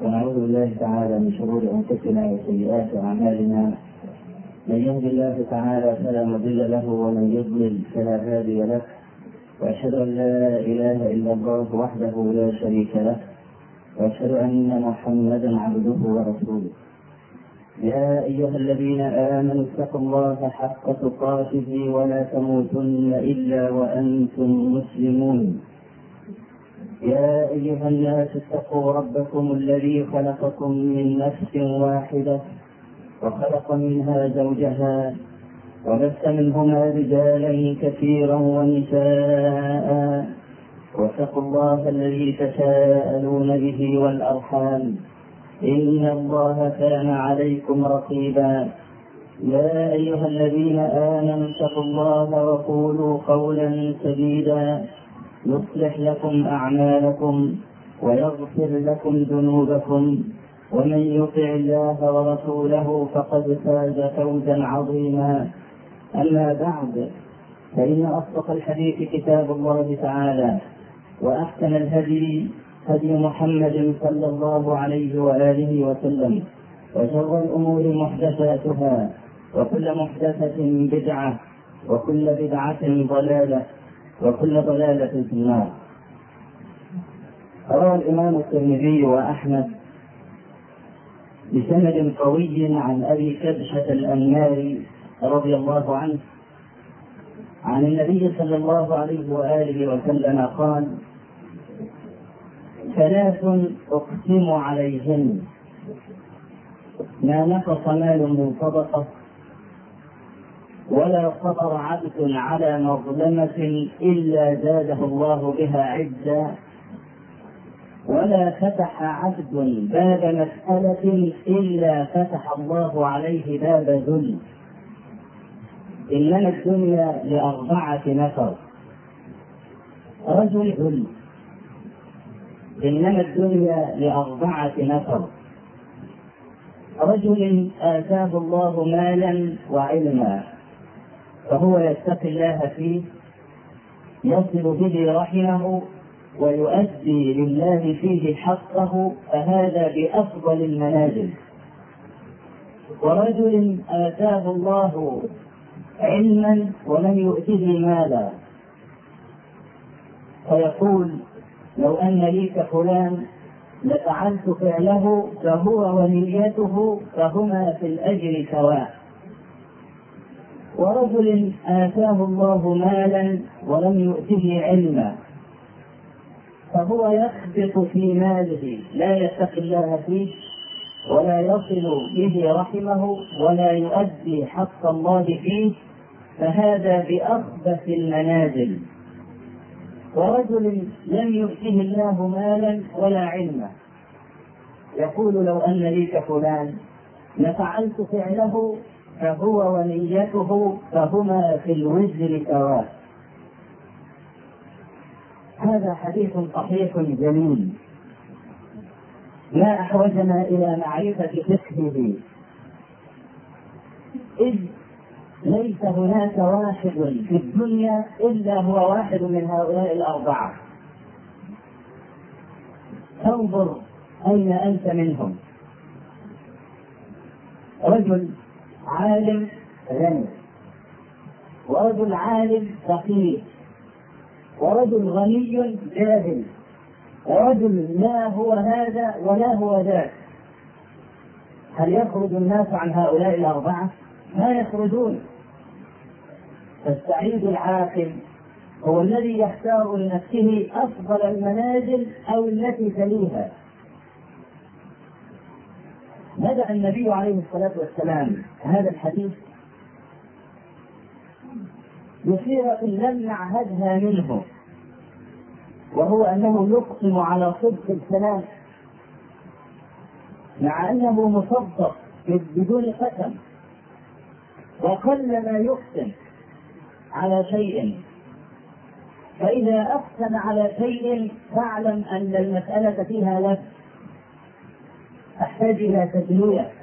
ونعوذ بالله تعالى من شرور أنفسنا وسيئات أعمالنا. من يهد الله تعالى فلا مضل له ومن يضلل فلا هادي له، وأشهد أن لا إله إلا الله وحده لا شريك له، وأشهد أن محمدا عبده ورسوله. يا أيها الذين آمنوا اتقوا الله حق تقاته ولا تموتن إلا وأنتم مسلمون. يا أيها الناس اتقوا ربكم الذي خلقكم من نفس واحدة وخلق منها زوجها وبث منهما رجالا كثيرا ونساء، واتقوا الله الذي تساءلون به والأرحام إن الله كان عليكم رقيبا. يا أيها الذين آمنوا اتقوا الله وقولوا قولا سديدا يصلح لكم أعمالكم ويغفر لكم ذنوبكم، ومن يطع الله ورسوله فقد فاز فوزا عظيما. أما بعد، فإن أصدق الحديث كتاب الله تعالى، وأحسن الهدي هدي محمد صلى الله عليه وآله وسلم، وشر الأمور محدثاتها، وكل محدثة بدعة، وكل بدعة ضلالة، وكل ضلالة في النار. روى الإمام الترمذي وأحمد بسند قوي عن أبي كبشة الأنماري رضي الله عنه عن النبي صلى الله عليه وآله وسلم قال: ثلاث أقسم عليهن ما نقص مال من صدقة، ولا صبر عبد على مظلمة إلا زاده الله بها عزا، ولا فتح عبد باب مسألة إلا فتح الله عليه باب ذل. إنما الدنيا لأربعة نفر. رجل ذل. إنما الدنيا لأربعة نفر: رجل آتاه الله مالا وعلما فهو يتقي الله فيه، يصل به رحمه ويؤدي لله فيه حقه، فهذا بأفضل المنازل. ورجل آتاه الله علما ولم يؤته مالا فيقول: لو أن لي كفلان لفعلت فعله، فهو ونيته فهما في الأجر سواء. ورجل آتاه الله مالا ولم يؤته علما فهو يخبط في ماله، لا يتقي الله فيه، ولا يصل به رحمه، ولا يؤدي حق الله فيه، فهذا بأخبث المنازل. ورجل لم يؤته الله مالا ولا علما يقول: لو أن لي كفلان لفعلت فعله، فهو ونيته فهما في الوزر سواء. هذا حديث صحيح جميل لا أحوجنا إلى معرفة فقهه، إذ ليس هناك واحد في الدنيا إلا هو واحد من هؤلاء الأربعة. انظر أين أنت منهم. رجل عالم غني، ورجل عالم فقير، ورجل غني جاهل، ورجل لا هو هذا ولا هو ذاك. هل يخرج الناس عن هؤلاء الأربعة؟ ما يخرجون. فالسعيد العاقل هو الذي يختار لنفسه أفضل المنازل أو التي تليها. بدأ النبي عليه الصلاة والسلام هذا الحديث بصيغة لم نعهدها منه، وهو أنه يقسم على صدق الكلام، مع أنه مصدق بدون قسم. وقل ما يقسم على شيء، فإذا أقسم على شيء فاعلم أن المسألة فيها لك، أحتاج إلى تدلية.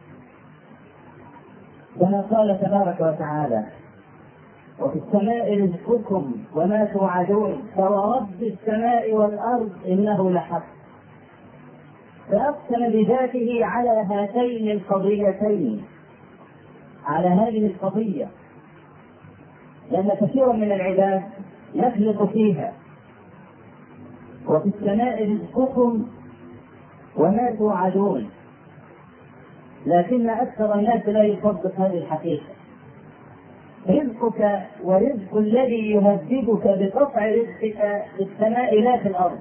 كما قال تبارك وتعالى: وفي السماء رزقكم وما توعدون فورب السماء والأرض إنه لحق. فأقسم بذاته على هاتين القضيتين، على هذه القضية، لأن كثيرا من العباد يخلط فيها. وفي السماء رزقكم وما توعدون، لكن أكثر الناس لا يصدق هذه الحقيقة. رزقك ورزق الذي يهددك بقطع رزقك في السماء لا في الأرض.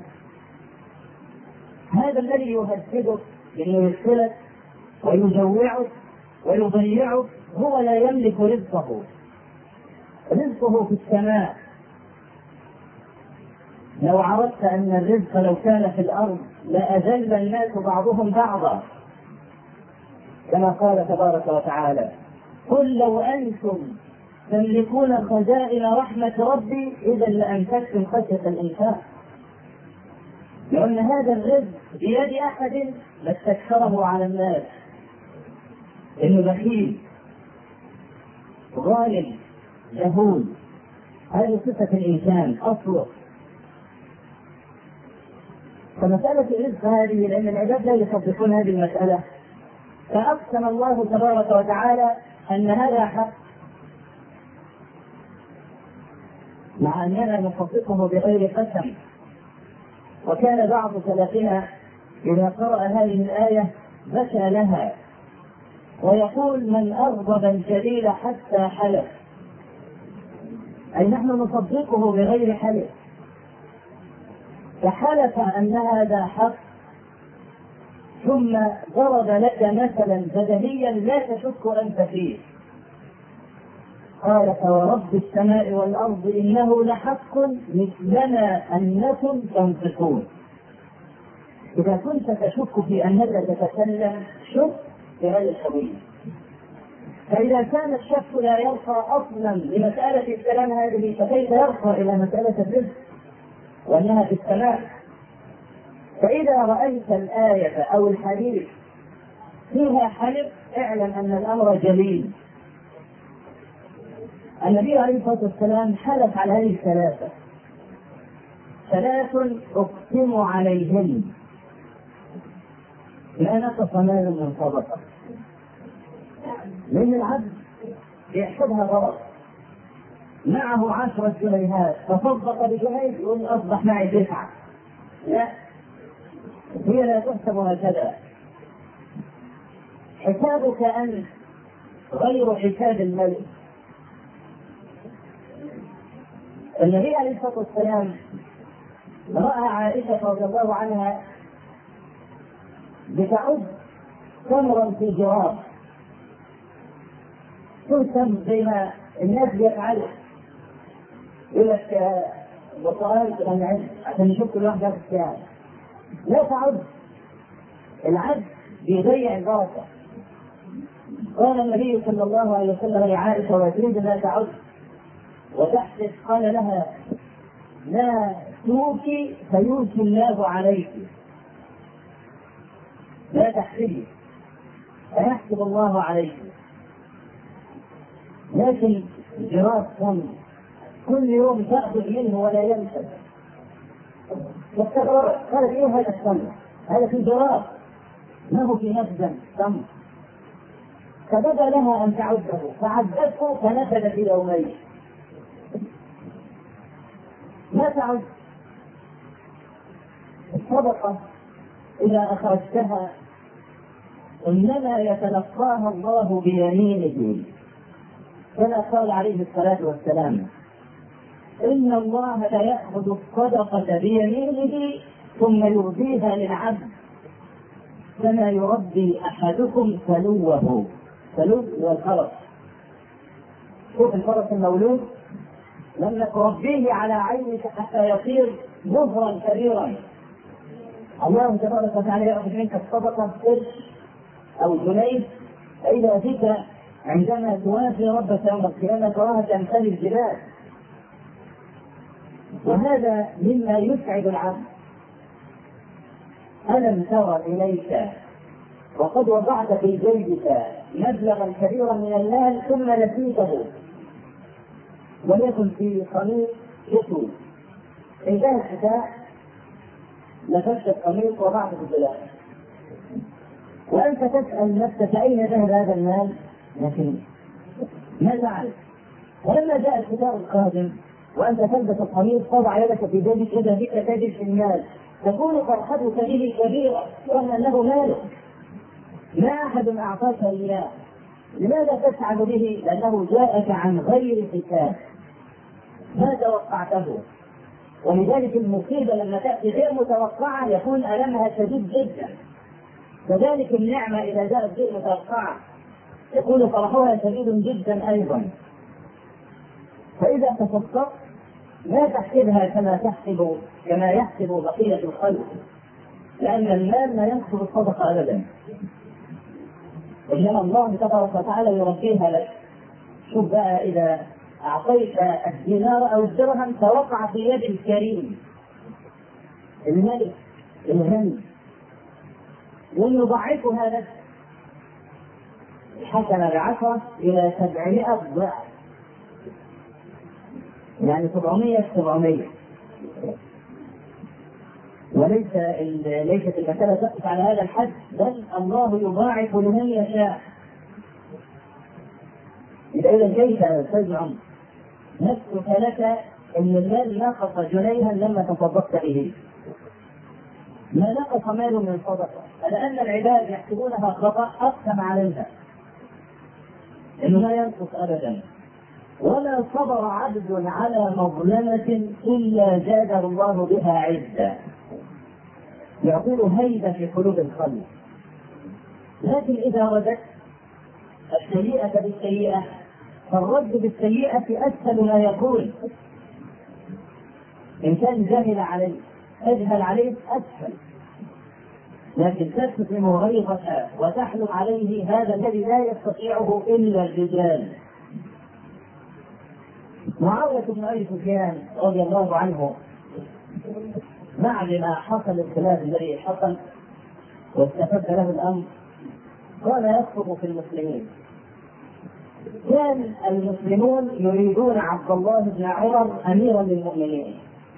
هذا الذي يهددك بأنه يدخلك ويجوعك ويضيعك هو لا يملك رزقه، رزقه في السماء. لو عرفت أن الرزق لو كان في الأرض لأذل الناس بعضهم بعضا، كما قال تبارك وتعالى: قل لو أنتم تملكون خزائن رحمة ربي إذا لأمسكتم خشية الإنفاق. لأن هذا الرزق بيد أحد لاستكثره على الناس، إنه بخيل ظالم جهول. هذه صفة الإنسان أصله. فمسألة الرزق هذه، لأن العباد لا يصدقون هذه المسألة، فأقسم الله تبارك وتعالى أن هذا حق، مع أننا نصدقه بغير قسم. وكان بعض سلفنا إذا قرأ هذه الآية بكى لها ويقول: من أغضب الجليل حتى حلف، أي نحن نصدقه بغير حلف، فحلف أن هذا حق ثم ضرب لك مثلا بدنيا لا تشك أنت فيه. قال: فورب السماء والأرض إنه لحق مثلما أنكم تنطقون. إذا كنت تشك في أنك تتكلم شك بغير الحقيقة. فإذا كان الشك لا يرقى أصلا لمسألة الكلام هذه، فكيف يرقى إلى مسألة الرزق وأنها في السماء؟ فإذا رأيت الآية أو الحديث فيها حلف اعلم أن الأمر جليل. النبي عليه الصلاة والسلام حلف على هذه الثلاثة: ثلاث أقسم عليهن لا نقص مال من صدقة. لأن العبد يحسبها غلط، معه 10 جنيهات تصدق بجنيه يقول أصبح معي 9. لا، هي لا تحسب هكذا. حسابك أنت غير حساب الملك. النبي عليه الصلاة والسلام رأى عائشة رضي الله عنها بتعد تمرا في جراب، تهتم زي ما الناس يفعلوا، يقول لك بطارات العد عشان يشوف كل واحد في الساعة. لا تعد، العد بيضيع البركة. قال النبي صلى الله عليه وسلم لعائشة: وتريد لا تعد وتحسب؟ قال لها: لا توكي فيوكي الله عليك، لا تحسبي فيحسب الله عليك. لكن جراد كل يوم تأخذ منه ولا ينسى. قالت: ايه هذا التمر؟ هذا في جراد ما هو في نفس تمر. فبدا لها ان تعده، فعدته فنفذ في يومين. لا تعد. الصدقة إذا أخرجتها إنما يتلقاها الله بيمينه، كما قال عليه الصلاة والسلام: إن الله لا يأخذ الصدقة بيمينه ثم يرضيها للعبد كما يربي أحدكم فلوه. فلو والفرس، شوف الفرس المولود لما تربيه على عينك حتى يصير ظهرا كبيرا، الله تبارك وتعالى يأخذ منك الصدقة قرش أو جنيه، فإذا بك عندما توافي ربك يوم القيامة تراها تمتلئ الجبال. وهذا مما يسعد العبد. ألم تر إليك وقد وضعت في جيبك مبلغا كبيرا من المال ثم نسيته، وليكن في قميص شتوي، إذا الحساء لفشت القميص وضعته في الدولاب، وأنت تسأل نفسك أين ذهب هذا المال؟ لكن ما تعرف. ولما جاء الختار القادم وأنت تلبس القميص تضع يدك في جيبك إذا بك تجد المال، تكون فرحتك به كبيرة رغم أنه مالك، ما أحد أعطاك إياه. لماذا تسعد به؟ لأنه جاءك عن غير حساب، ما توقعته. ولذلك المصيبة لما تأتي غير متوقعة يكون ألمها شديد جدا. كذلك النعمة إذا جاءت غير متوقعة يكون فرحها شديد جدا أيضا. فإذا تصدقت لا تحسبها كما يحسب بقية الخلق، لأن المال لا ينقص الصدقة أبدا، إنما الله تبارك وتعالى يربيها لك. شوف بقى، إذا أعطيت الدينار أو الدرهم فوقع في يد الكريم الملك الغني ويضعفها لك حسنة ب10 إلى 700 ضعف، يعني 700. ليست المسألة تقف على هذا الحد، بل الله يضاعف لمن يشاء. إذا كيف تزعم نفسك لك أن المال نقص جنيها لما تصدقت به؟ ما نقص مال من صدقة، لأن العباد يحسبونها خطأ أقسم عليها إنه لا ينقص أبدا. ولا صبر عبد على مظلمة إلا زاده الله بها عزا، يعطيه هيبة في قلوب الخلق. لكن إذا ردت السيئة بالسيئة فالرد بالسيئة أسهل ما يكون. إنسان جهل عليه أجهل عليه أسهل، لكن تستسلم غيظك وتحلم عليه هذا الذي لا يستطيعه إلا الرجال. معاوية بن أبي سفيان رضي الله عنه بعد ما حصل الخلاف الذي حصل واستفد له الأمر كان يخطب في المسلمين. كان المسلمون يريدون عبد الله بن عمر أميرا للمؤمنين،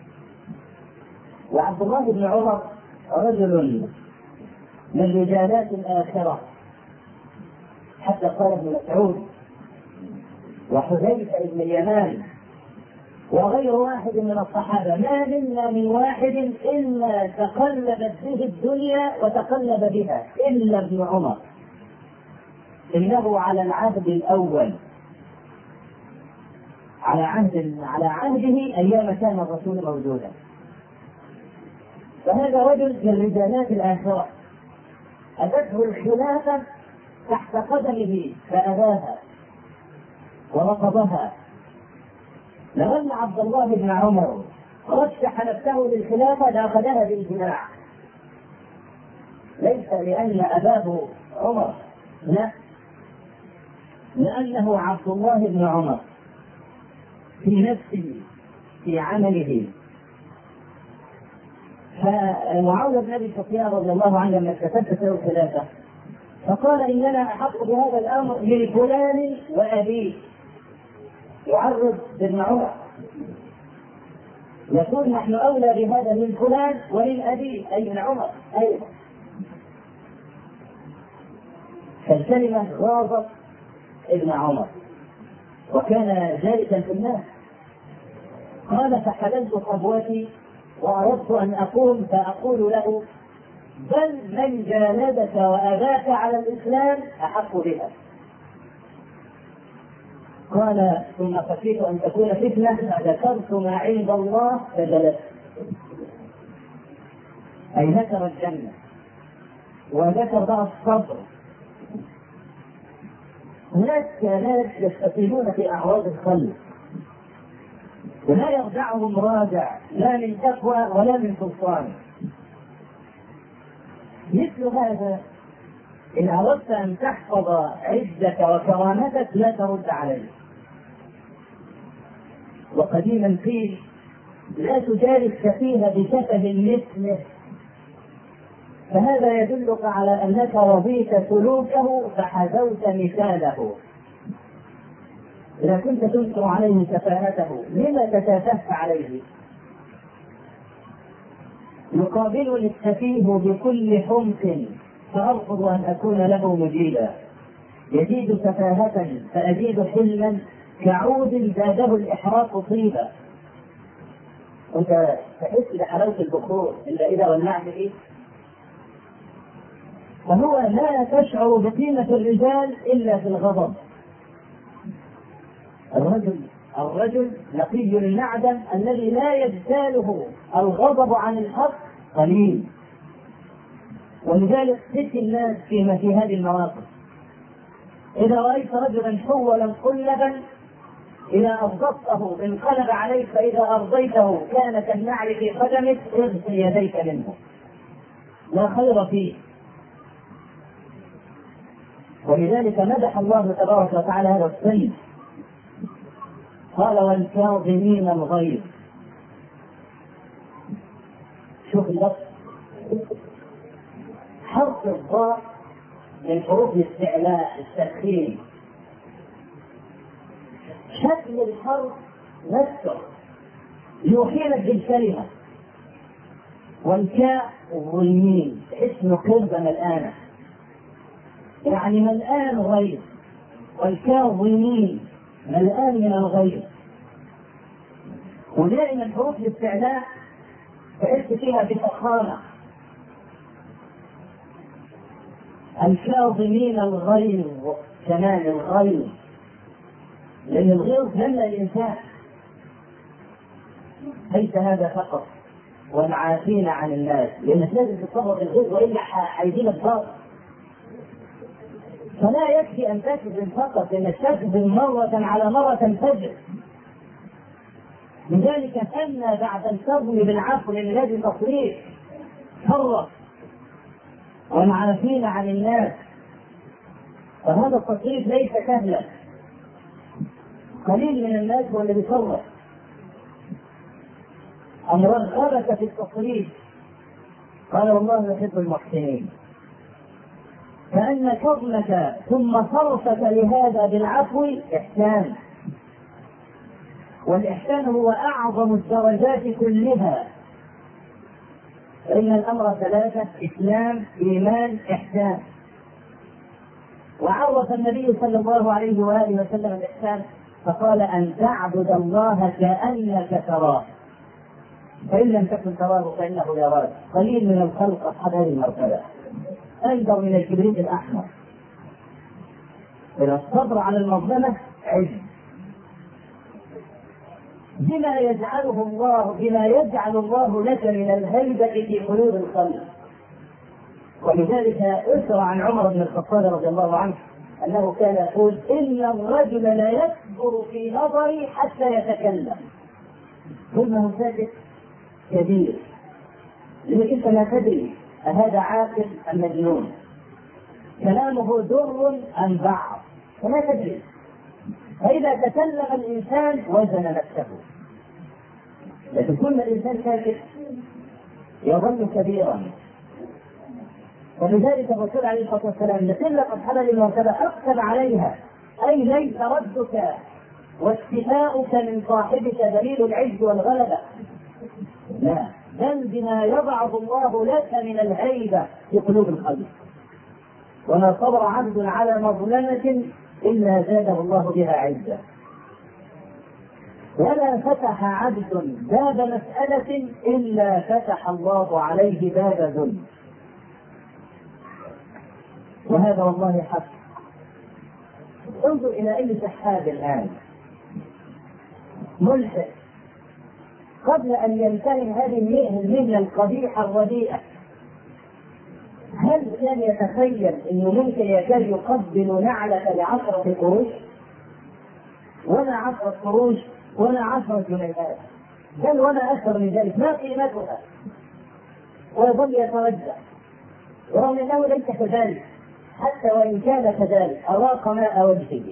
وعبد الله بن عمر رجل من رجالات الآخرة، حتى قال ابن مسعود وحذيفة بن اليمان وغير واحد من الصحابة ما منا من واحد إلا تقلبت به الدنيا وتقلب بها إلا ابن عمر، إنه على العهد الأول، على عهده أيام كان الرسول موجودا. فهذا رجل من رجالات الآخرة أتته الخلافة تحت قدمه فأباها ورفضها. لو أن عبد الله بن عمر رشح نفسه للخلافة لأخذها بالجماع، ليس لأن أباه عمر، لا، لأنه عبد الله بن عمر في نفسه في عمله. فمعاوية بن أبي سفيان رضي الله عنه لما اكتسبت له الخلافة فقال إننا أحق بهذا الأمر لفلان وأبيه، يعرض بن عمر، يقول نحن أولى بهذا من فلان ومن أبيه أي من عمر أيضا. فالكلمة غاضت ابن عمر وكان جالسا في الناس. قال فحللت صبوتي وأردت أن أقوم فأقول له بل من جالدك وأباك على الإسلام أحق بها. قال ثم خشيت أن تكون فتنة فذكرت ما عند الله فجلست، أي ذكر الجنة وذكر بقى الصبر. هناك ناس يستقيمون في أعراض الخلق ولا يرجعهم راجع لا من تقوى ولا من سلطان. مثل هذا إن أردت أن تحفظ عزك وكرامتك لا ترد عليه. وقديما قيل لا تجالس سفيه بسفه مثله، فهذا يدلك على أنك رضيت سلوكه فحذوت مثاله. إذا كنت تنكر عليه سفاهته لما تتافه عليه؟ يقابلني السفيه بكل حمق فأرفض أن أكون له مجيبا، يزيد سفاهة فأزيد حلما، كعود زاده الإحراق طيبا. أنت تحس بحلاوة البخور إلا إذا ولعت فيه. فهو لا تشعر بقيمة الرجال إلا في الغضب. الرجل نقي المعدن الذي لا يجتاله الغضب عن الحق قليل. ولذلك تلك الناس في هذه المواقف، إذا رأيت رجلا حولا قلبا إذا أغضبته انقلب عليك، فإذا أرضيته كان كالنعل في قدمك، اغسل يديك منه، لا خير فيه. ولذلك مدح الله تبارك وتعالى هذا الصنف، قال والكاظمين الغيظ. شوف اللفظ، حرف الضاء من حروف الاستعلاء التسخين، شكل الحرف نفسه يوحيلك بالكلمة. والكاء والميم اسم قربة ملآنة، يعني ملآن غيظ، والكاظمين ملآن من الغيظ. ودائما حروف الاستعلاء تحس فيها بفخامة. الكاظمين الغيظ، كمان الغيظ، لأن الغيظ يملأ الإنسان. ليس هذا فقط، والعافين عن الناس، لأنك لازم تتصرف الغيظ وإلا هيجيلك ضغط. فلا يكفي أن تكذب فقط، لأنك تكذب مرة على مرة تنفجر. لذلك كنا بعد الكظم بالعفو الذي تصريف فرق، والعافين عن الناس. فهذا التصريف ليس سهلا، قليل من الناس هو الذي يصرف. أم رغبك في التصريف، قال والله يحب المحسنين. فأن كظمك ثم صرفك لهذا بالعفو إحسان، والإحسان هو أعظم الدرجات كلها. فإن الأمر ثلاثة: إسلام، إيمان، إحسان. وعرف النبي صلى الله عليه وآله وسلم الإحسان فقال أن تعبد الله كأنك تراه، فإن لم تكن تراه فإنه يراك. قليل من الخلق أصحاب هذه المرتبة، أنذر من الكبريت الأحمر. إذا الصبر على المظلمة عز، بما يجعل الله لك من الهيبة في قلوب الخلق. ولذلك أثر عن عمر بن الخطاب رضي الله عنه أنه كان يقول: إن الرجل لا يكبر في نظري حتى يتكلم. كل ما هو ساكت كبير، لأنك أنت لا تدري أهذا عاقل أم مجنون، كلامه در أم بعض، فلا تدري. فإذا تكلم الإنسان وزن نفسه، لكن كل الإنسان ساكت يظل كبيرا. ولذلك الرسول عليه الصلاة والسلام لقلة أصحاب المرتبة أقسم عليها، أي ليس ردك واستفاؤك من صاحبك دليل العز والغلبة، لا، بل بما يبعث الله لك من الهيبة في قلوب الخلق. وما صبر عبد على مظلمة إلا زاده الله بها عزة. ولا فتح عبد باب مسألة إلا فتح الله عليه باب ذل. وهذا والله حق. انظر إلى أي سحاب الآن ملحد، قبل أن ينتهي هذه المهنة القبيحة الرديئة، هل كان يتخيل أنه ممكن يكاد يقبل نعلة ل10 قروش؟ ولا 10 قروش ولا 10 جنيهات، بل ولا أكثر من ذلك، ما قيمتها؟ ويظل يترجع رغم أنه ليس كذلك، حتى وإن كان كذلك أراق ماء وجهه،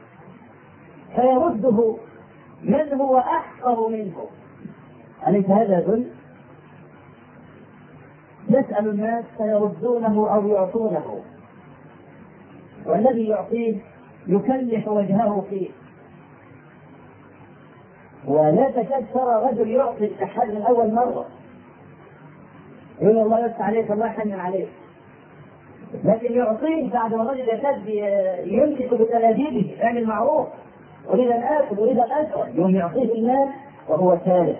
فيرده من هو أحقر منه. أليس هذا ذل؟ يسأل الناس فيردونه أو يعطونه، والذي يعطيه يكلف وجهه فيه. ولا تكاد ترى رجل يعطي التحد من أول مرة، يقول الله يفتح عليك، الله يحنن عليك. لكن يعطيه بعد ما الرجل يكاد يمسك بتلابيبه يعمل معروف، أريد أن آكل أريد أن أشرب، يوم يعطيه المال وهو ثالث.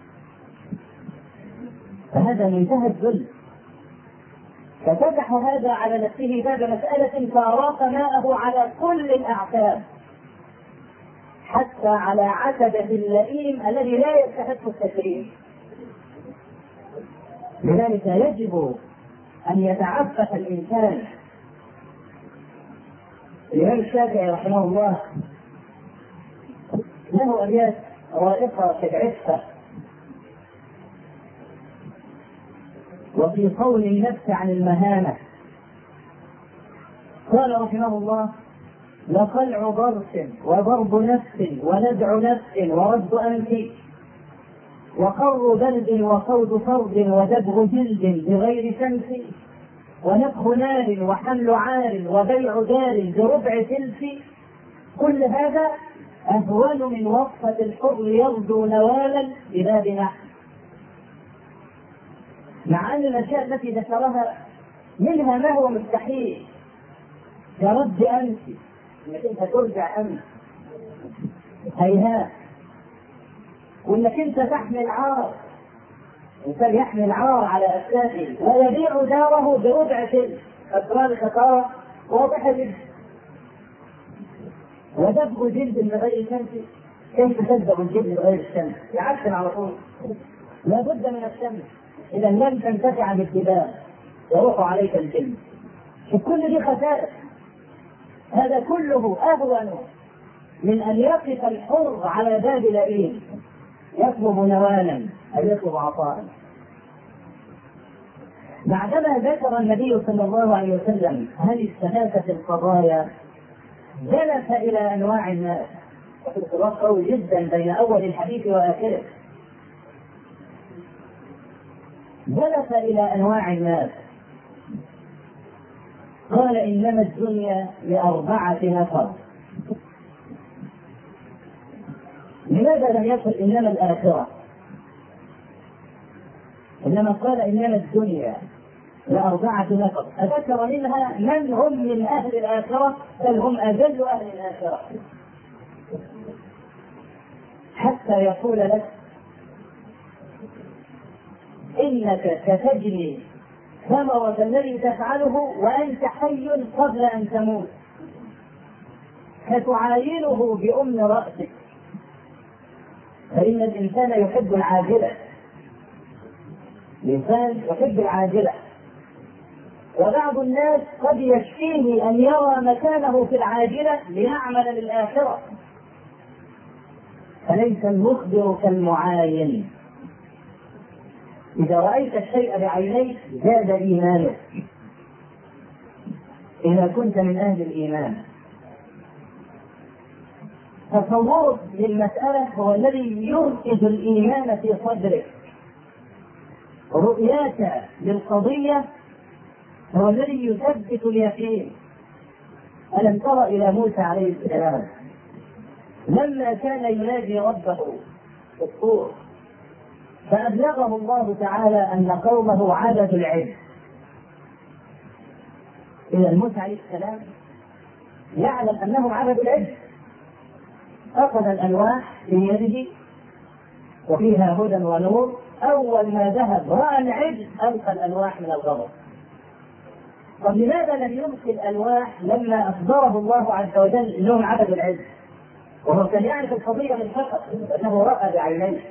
فهذا منتهى الذل. ففتح هذا على نفسه باب مسألة فأراق ماءه على كل الأعتاب، حتى على عتبة اللئيم الذي لا يستحق التكريم. لذلك يجب أن يتعفف الإنسان. الإمام الشافعي رحمه الله له أبيات رائقة في العفة وفي صون النفس عن المهانة. قال رحمه الله: لقلع ضرس وضرب نفس وندع نفس ورد أنف وقر برد وصوت فرد ودبغ جلد بغير شمس ونفخ نار وحمل عار وبيع دار بربع تلف. كل هذا أهون من وصفة الحر يغدو نوالا بباب نحل. مع أن الأشياء التي ذكرها منها ما هو مستحيل كرد أنف، انك انت ترجع أنف، هيهات، وانك انت تحمل عار، الانسان يحمل عار على أساسه ويبيع داره بربع تلك. أسرار خطارة واضحة جدا. ودبغ جلد بغير شمس، كيف تدبغ الجلد بغير الشمس؟ يعفن على طول، لا بد من الشمس، إذا لم تنتفع بالدباغ يروح عليك الجلد. كل دي خسائر. هذا كله أهون من أن يقف الحر على باب لئيم يطلب نوالا أو يطلب عطاء. بعدما ذكر النبي صلى الله عليه وسلم هذه الثلاثة القضايا جلس إلى أنواع الناس، وفي اختلاف قوي جدا بين أول الحديث وآخره. جلس إلى أنواع الناس قال: إنما الدنيا لأربعة نفر. لماذا لم يقل إنما الآخرة؟ إنما قال إنما الدنيا لأربعة نفر، أذكر منها من هم من أهل الآخرة، بل هم أجل أهل الآخرة، حتى يقول لك إنك ستجني ثمرة الذي تفعله وأنت حي قبل أن تموت، فتعاينه بأم رأسك، فإن الإنسان يحب العاجلة. الإنسان يحب العاجلة، وبعض الناس قد يكفيه أن يرى مكانه في العاجلة ليعمل للآخرة. فليس المخبر كالمعاين. إذا رأيت الشيء بعينيك زاد إيمانك إذا كنت من أهل الإيمان. تصورك للمسألة هو الذي يركز الإيمان في صدرك، رؤياك للقضية هو الذي يثبت اليقين. ألم تر إلى موسى عليه السلام لما كان يناجي ربه في الطور فأبلغه الله تعالى أن قومه عبدوا العجل. إذا موسى عليه السلام يعلم أنهم عبدوا العجل، أخذ الألواح في يده وفيها هدى ونور. أول ما ذهب رأى العجل ألقى الألواح من الغضب. طب لماذا لم يلقي الألواح لما أخبره الله عز وجل أنهم عبدوا العجل؟ وهو كان يعرف القضية من فقط أنه رأى بعينيه.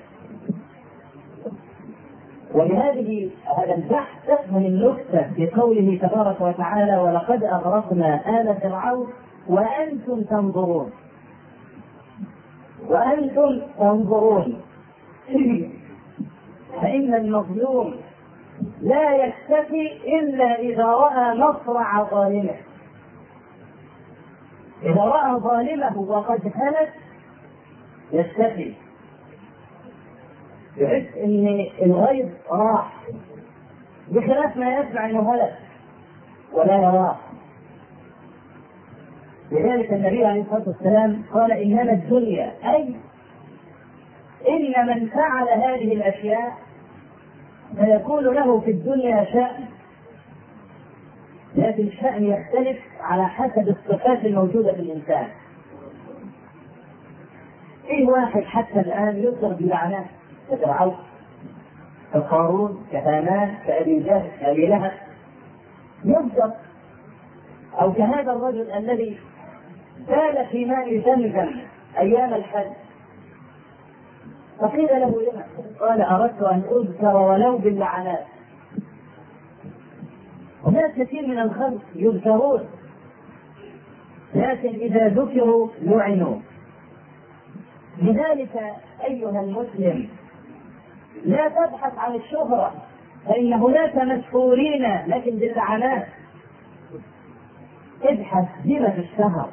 ولهذه هذا البحث تفهم النكتة في قوله تبارك وتعالى: ولقد أغرقنا آل فرعون وأنتم تنظرون. وأنتم تنظرون. فإن المظلوم لا يكتفي إلا إذا رأى مصرع ظالمه. إذا رأى ظالمه وقد هلك يكتفي، يحس ان الغيظ راح، بخلاف ما يسمع انه هلك ولا يراه. لذلك النبي عليه الصلاه والسلام قال: انما الدنيا، اي ان من فعل هذه الاشياء فيكون له في الدنيا شأن. لكن الشأن يختلف على حسب الصفات الموجودة في الإنسان. في واحد حتى الآن يذكر بلعنات كفرعون، كقارون، كهامان، كأبي جهل، كأبي لهب، يذكر. أو كهذا الرجل الذي كان في ماء زمزم أيام الحج، فقيل له لما؟ قال أردت أن أذكر ولو باللعنات. هناك كثير من الخلق يذكرون لكن إذا ذكروا لعنوا. لذلك أيها المسلم لا تبحث عن الشهرة، فإن هناك مشهورين لكن باللعنات. ابحث بما تشتهر.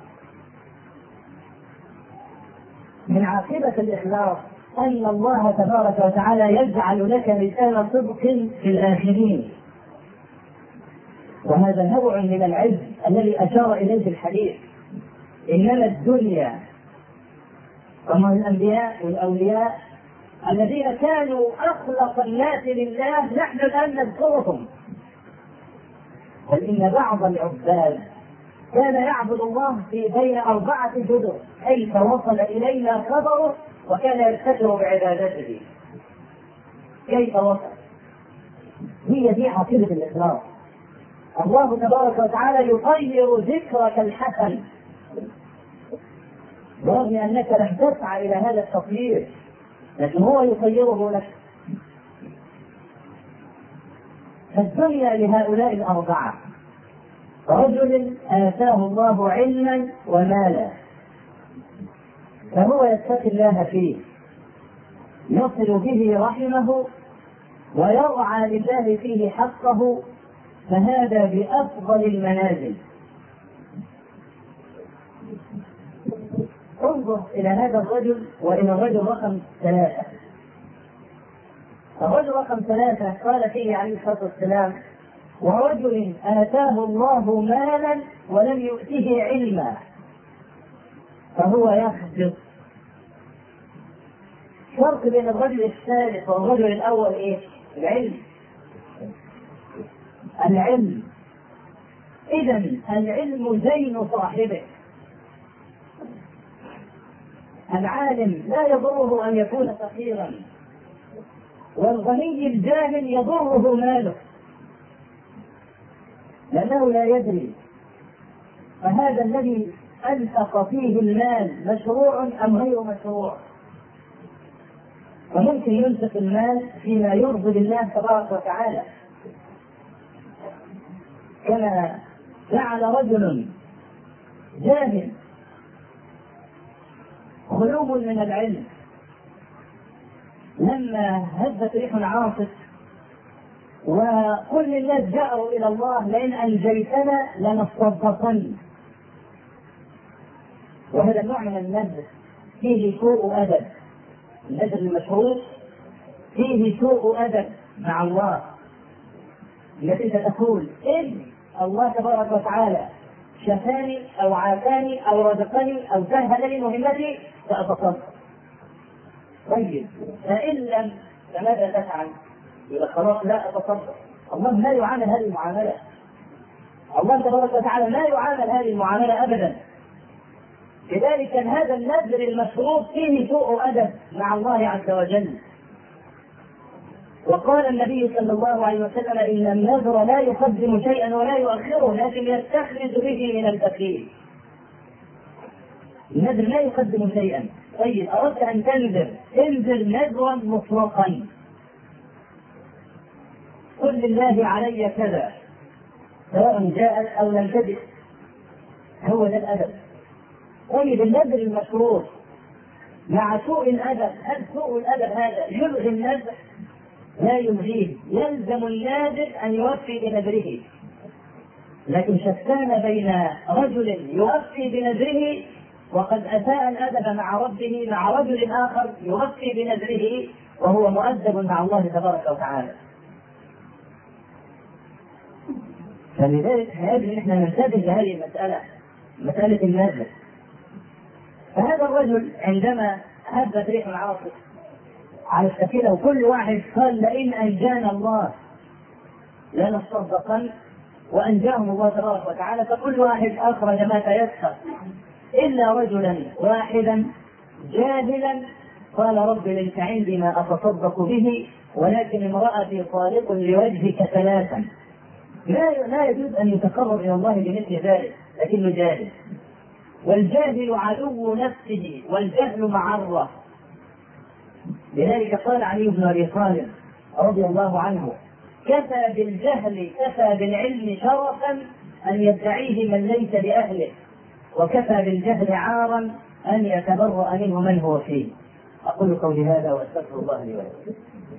من عاقبة الإخلاص أن الله تبارك وتعالى يجعل لك لسان صدق في الآخرين، وهذا نوع من العز الذي أشار إليه الحديث. إنما الدنيا كما الأنبياء والأولياء الذين كانوا أخلص الناس لله نحن الآن نذكرهم، بل إن بعض العباد كان يعبد الله في بين 4 جدر، كيف وصل إلينا خبره وكان يفتخر بعبادته. كيف وصل؟ هي دي عاقبة الإخلاص. الله تبارك وتعالى يطير ذكرك الحسن رغم أنك لم تسعى إلى هذا التطيير، لكن هو يطيره لك. فالدنيا لهؤلاء 4: رجل آتاه الله علما ومالا فهو يتقي الله فيه، يصل به رحمه ويرعى لله فيه حقه، فهذا بأفضل المنازل. انظر إلى هذا الرجل وإلى الرجل رقم 3. الرجل رقم 3 قال فيه عليه الصلاة والسلام: ورجل آتاه الله مالا ولم يؤته علما فهو يخبط. فرق بين الرجل الثالث والرجل الأول إيه؟ العلم. العلم إذن العلم زين صاحبه. العالم لا يضره أن يكون فقيرا، والغني الجاهل يضره ماله لأنه لا يدري. فهذا الذي أنفق فيه المال مشروع أم غير مشروع؟ وممكن ينفق المال فيما يرضي الله تبارك وتعالى، كما فعل رجل جاهل خلوب من العلم لما هزت ريح عاصف وكل الناس جاءوا إلى الله: لئن أنجيتنا لنصدقن. وهذا النوع من النذر فيه سوء أدب. النذر المشروع فيه سوء أدب مع الله، التي تقول: إن الله تبارك وتعالى شفاني أو عافاني أو رزقني أو سهل لي مهمتي فأتصدق. طيب فإن لم فماذا تفعل؟ يبقى خلاص لا أتصدق. الله لا يعامل هذه المعاملة. الله تبارك وتعالى لا يعامل هذه المعاملة أبدا. لذلك كان هذا النذر المشروط فيه سوء أدب مع الله عز وجل. وقال النبي صلى الله عليه وسلم: إن النذر لا يقدم شيئا ولا يؤخره لكن يستخرج به من البخيل. النذر لا يقدم شيئا. طيب أردت أن تنذر، انذر نذرا مطلقا، قل لله علي كذا سواء جاءت أو لم تجد. هو ذا الأدب. طيب النذر المشروط مع سوء الأدب، هل سوء الأدب هذا يلغي النذر؟ لا يلغيه، يلزم الناذر أن يوفي بنذره. لكن شتان بين رجل يوفي بنذره وقد أساء الأدب مع ربه مع رجل آخر يوفي بنذره وهو مؤدب مع الله تبارك وتعالى. فلذلك يجب أن احنا ننتبه لهذه المسألة، مسألة النذر. فهذا الرجل عندما هبت ريح العاصف على السفينة وكل واحد قال: لئن أنجانا الله لنصدقن، وأنجاهم الله تبارك وتعالى، فكل واحد أخرج ما تيسر إلا رجلا واحدا جاهلا قال رب ليس عندي ما أتصدق به ولكن امرأتي طالق لوجهك ثلاثا. لا يجوز أن يتقرب إلى الله بمثل ذلك، لكنه جاهل، والجاهل عدو نفسه والجهل معرة. لذلك قال علي بن أبي طالب رضي الله عنه: كفى بالجهل كفى بالعلم شرفا أن يدعيه من ليس بأهله، وكفى بالجهل عارا أن يتبرأ منه من هو فيه. أقول قولي هذا وأستغفر الله لي ولكم.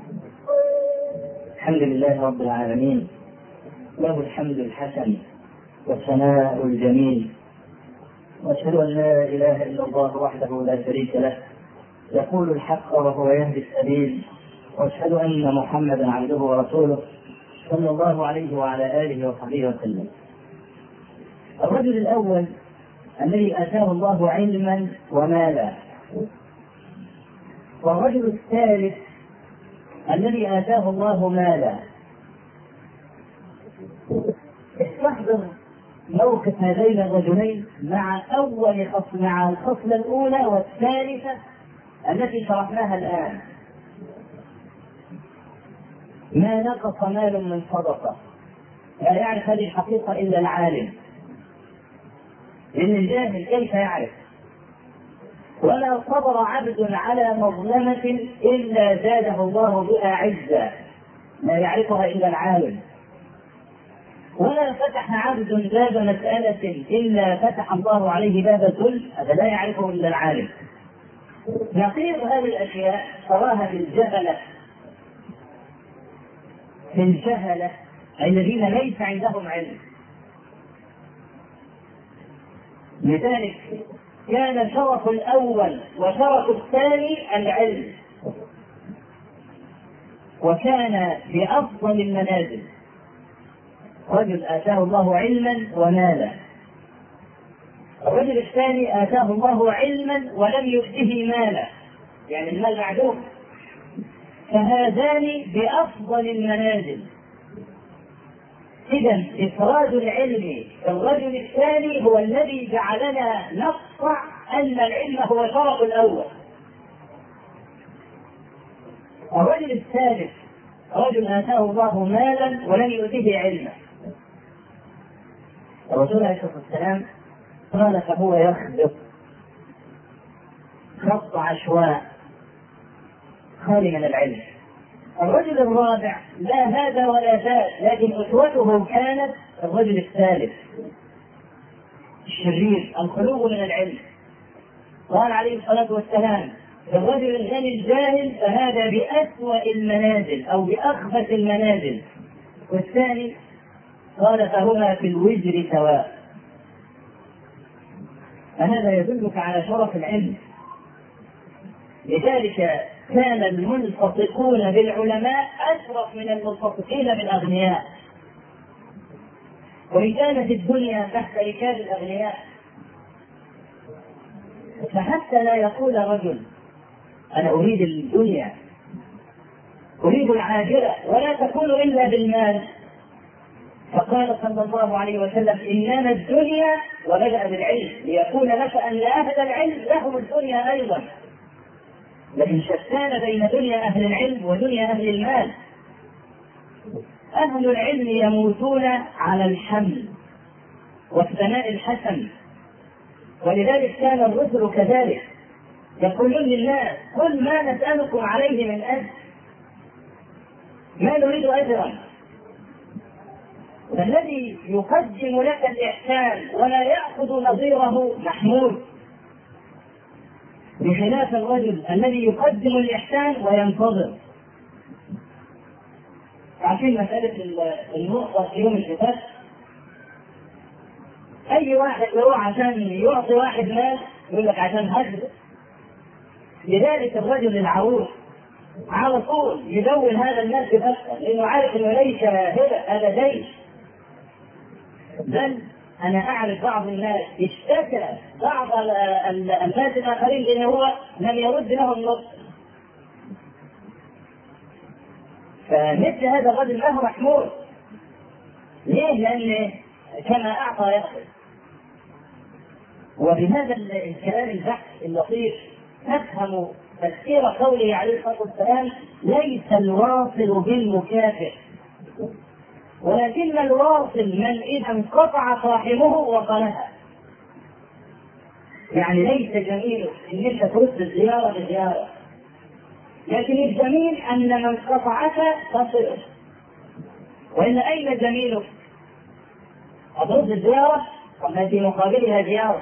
الحمد لله رب العالمين، له الحمد الحسن والثناء الجميل، وأشهد أن لا إله إلا الله وحده لا شريك له يقول الحق وهو يهدي السبيل، وأشهد أن محمدا عبده ورسوله صلى الله عليه وعلى آله وصحبه وسلم. الرجل الأول الذي آتاه الله علما ومالا، والرجل الثالث الذي آتاه الله مالا. استحضر موقف هذين الرجلين مع الخصلة الأولى والثالثة التي شرحناها الآن. ما نقص مال من صدقة، لا يعرف هذه الحقيقة إلا العالم، لأن الجاهل كيف يعرف؟ ولا صبر عبد على مظلمة إلا زاده الله بها عزا، لا يعرفها إلا العالم. ولا فتح عبد باب مسألة إلا فتح الله عليه باب الذل، هذا لا يعرفه إلا العالم. نقيض هذه الأشياء تراها في الجهلة الذين ليس عندهم علم. لذلك كان شرف الأول وشرف الثاني العلم، وكان بأفضل المنازل. رجل آتاه الله علما ومالا، الرجل الثاني آتاه الله علما ولم يؤته مالا، يعني المال معدوم. فهذان بأفضل المنازل. إذا إفراد العلم في الرجل الثاني هو الذي جعلنا نقطع أن العلم هو شرف الأول. الرجل الثالث رجل آتاه الله مالا ولم يؤته علما. الرسول عليه الصلاة والسلام قال فهو يخبط خط عشواء خالي من العلم. الرجل الرابع لا هذا ولا ذاك، لكن أسوته كانت الرجل الثالث الشرير الخلو من العلم. قال عليه الصلاة والسلام الرجل الغني الجاهل فهذا بأسوأ المنازل أو بأخبث المنازل، والثاني قال فهما في الوزر سواء. فهذا يدلك على شرف العلم. لذلك كان الملتصقون بالعلماء أشرف من الملتصقين بالأغنياء، وإن كانت الدنيا تحت ركاب الأغنياء. فحتى لا يقول رجل أنا أريد الدنيا أريد العاجلة ولا تكون إلا بالمال، فقال صلى الله عليه وسلم إنما الدنيا، وبدأ بالعلم ليكون لك أن أهل العلم لهم الدنيا أيضا. لكن شتان بين دنيا أهل العلم ودنيا أهل المال. أهل العلم يموتون على الحمل والثناء الحسن، ولذلك كان الرسل كذلك يقولون للناس قل ما نسألكم عليه من أجر، ما نريد أجرا. فالذي يقدم لك الإحسان ولا يأخذ نظيره محمود، بخلاف الرجل الذي يقدم الإحسان وينتظر. عشان مسألة النقطة في يوم الحساب، أي واحد يروح عشان يعطي واحد مال يقول لك عشان هجر. لذلك الرجل العروس على طول يدون هذا المال في بسه، لأنه عارف أنه ليس هذا دين. بل أنا أعرف بعض الناس اشتكى بعض الناس الآخرين لأنه هو لم يرد لهم النص. فمثل هذا الرجل له محمول، ليه؟ لأن كما أعطى يأخذ. وبهذا الكلام البحث اللطيف نفهم تفسير قوله عليه الصلاة والسلام: ليس الواصل بالمكافئ، ولكن الواصل من إذا انقطع صاحبه وصلها. يعني ليس جميل إن أنت ترد الزيارة بزيارة، لكن الجميل أن من قطعك تصله. وإن أين جميلك؟ أترد الزيارة وما في مقابلها زيارة،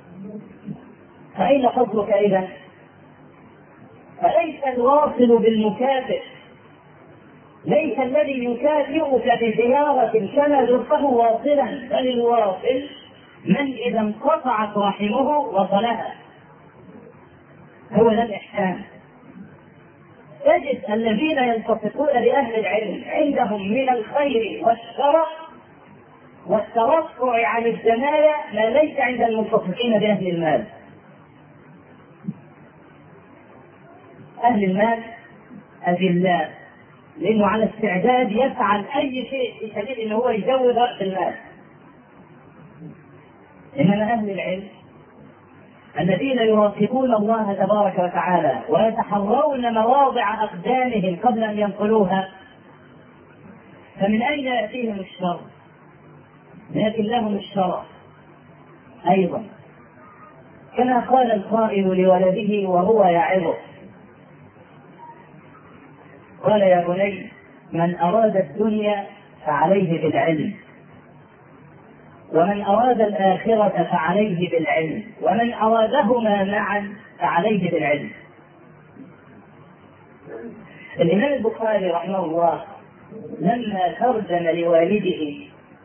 فأين فضلك إذا؟ فليس الواصل بالمكافئ، ليس الذي يكافئك بزيارة كما زرته واصلا، بل الواصل من إذا انقطع صاحبه وصلها. هو ذا الإحسان. تجد الذين يلتصقون بأهل العلم عندهم من الخير والشرف والترفع عن الزمايا ما ليس عند الملتصقين بأهل المال. أهل المال أذلاء، لأنه على استعداد يفعل أي شيء في سبيل أنه هو يزود رأس المال. إنما أهل العلم الذين يراقبون الله تبارك وتعالى ويتحرون مواضع أقدامهم قبل أن ينقلوها، فمن أين يأتيهم الشر؟ لكن لهم الشرف أيضا. كما قال القائل لولده وهو يعظه، قال: يا بني، من أراد الدنيا فعليه بالعلم، ومن أراد الآخرة فعليه بالعلم، ومن أرادهما معا فعليه بالعلم. الإمام البخاري رحمه الله لما ترجم لوالده،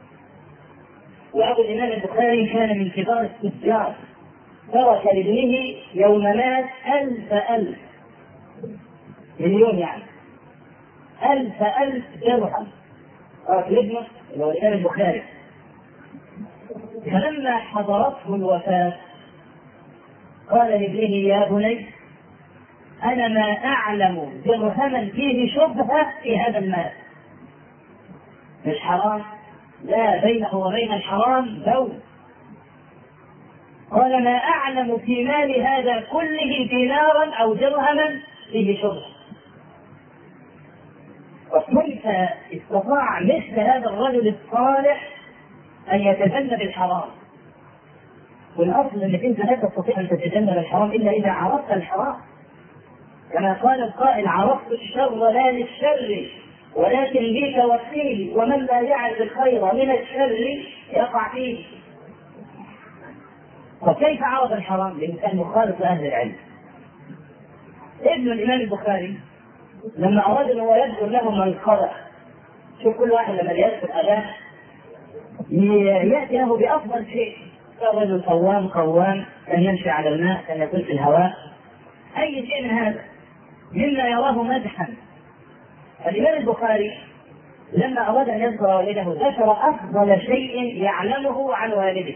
وأبو الإمام البخاري كان من كبار التجار، ترك لابنه يوم مات 1000 مليون، يعني 1000 درهم، ترك لابنه اللي هو الإمام البخاري. فلما حضرته الوفاة قال لابنه: يا بني، أنا ما أعلم درهما فيه شبهة في هذا المال، مش حرام، لا، بينه وبين الحرام بون. قال: ما أعلم في مال هذا كله دينارا أو درهما فيه شبهة. وكيف استطاع مثل هذا الرجل الصالح أن يتجنب الحرام؟ والأصل أنك أنت لا تستطيع أن تتجنب الحرام إلا إذا عرفت الحرام. كما قال القائل: عرفت الشر لا للشر ولكن لي توكيل، ومن لا يعرف الخير من الشر يقع فيه. فكيف عرف الحرام؟ لأنه كان مخالف لأهل العلم. ابن الإمام البخاري لما أراد أن هو يذكر له من خلق، شوف كل واحد لما يذكر أباه يأتي له بأفضل شيء. الرجل قوام، كان يمشي على الماء، كان يكون في الهواء، أي شيء من هذا مما يراه مدحا. الإمام البخاري لما أراد أن يذكر والده ذكر أفضل شيء يعلمه عن والده،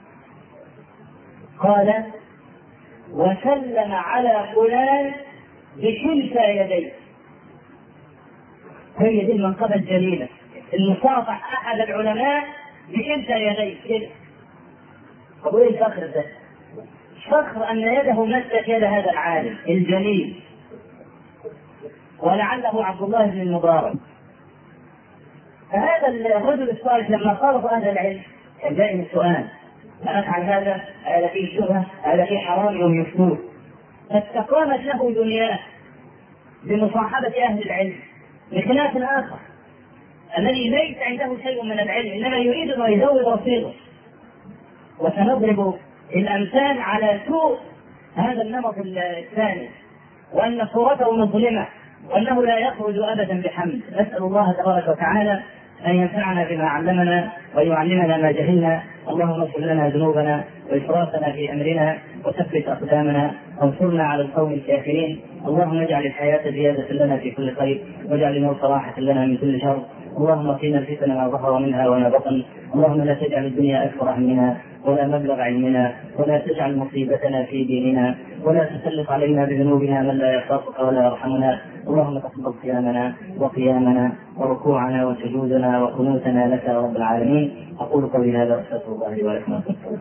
قال: وسلم على فلان بكلتا يديه. هي دي المنقبة الجليلة، المصافح أحد العلماء بكلتا يديه كده. طب ايه الفخر ده؟ فخر أن يده مست يد هذا العالم الجليل، ولعله عبد الله بن المبارك. فهذا الرجل الصالح لما خالط أهل العلم كان دائما السؤال: أفعل هذا؟ هذا فيه شبهة؟ هذا فيه حرام؟ يوم يفتوه. فاستقامت له دنياه بمصاحبة أهل العلم، بخلاف الآخر الذي ليس عنده شيء من العلم إنما يريد أن يزود رصيده. وسنضرب الأمثال على سوء هذا النمط الثاني، وأن صورته مظلمة، وأنه لا يخرج أبدا بحمد. نسأل الله تبارك وتعالى أن ينفعنا بما علمنا ويعلمنا ما جهلنا. اللهم اغفر لنا ذنوبنا وإسرافنا في أمرنا وثبت أقدامنا وانصرنا على القوم الكافرين. اللهم اجعل الحياة زيادة لنا في كل خير، واجعل الموت راحة لنا من كل شر، اللهم قنا الفتن ما ظهر منها وما بطن. اللهم لا تجعل الدنيا أكبر همنا ولا مبلغ علمنا ولا تجعل مصيبتنا في ديننا ولا تسلط علينا بذنوبنا من لا يخافك ولا يرحمنا. اللهم تقبل صيامنا وقيامنا وركوعنا وسجودنا وقنوتنا لك يا رب العالمين. أقول قولي هذا وأستغفر الله لي ولكم.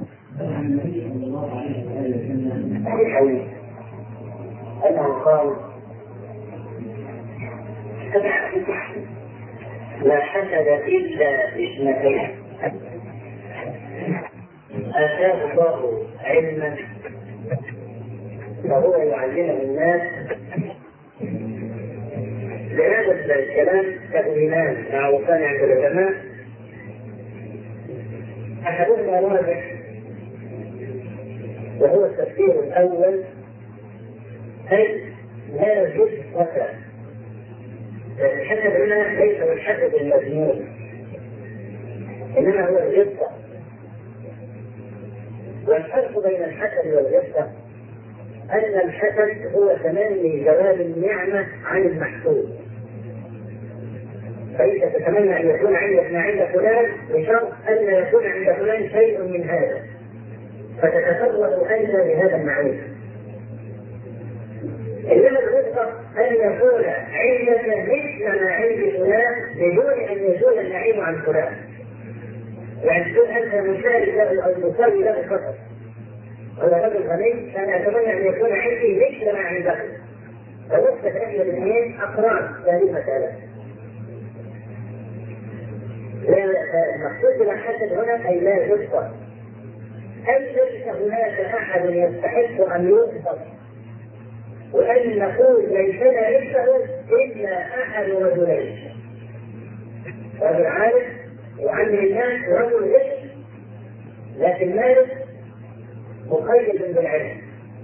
أنه قال لا حسد إلا باثنتين: آتاه الله علما فهو يعلمه الناس. لهذا الكلام تأويلان معروفان عند العلماء، أحدهما واضح وهو التفسير الأول، أي لا جثة. الحسد هنا ليس الحسد المذموم، إنما هو الجثة. والفرق بين الحسد والجثة أن الحسد هو تمني زوال النعمة عن المحسود، فإذا تتمنى أن يكون عندك ما عند فلان بشرط أن لا يكون عند فلان شيء من هذا، فتتصور أنت بهذا المعروف. إنما الرزق أن يكون عندك مثل ما عند فلان بدون أن يزول النعيم عن فلان، يعني تكون أنت مثال له أو مساوي له فقط. ولا رجل غني كان أتمنى أن يكون عندي مثل ما عندك، فوقت أهل الاثنين أقران هذه المسألة. المقصود بالحسد هنا أي لا يوصف، أي ليس هناك أحد يستحق أن يوصف، وأن نقول ليس مثله إلا أحد رجلين: رجل عارف وعلم الناس ورجل غني لكن مالك مقيد بالعلم.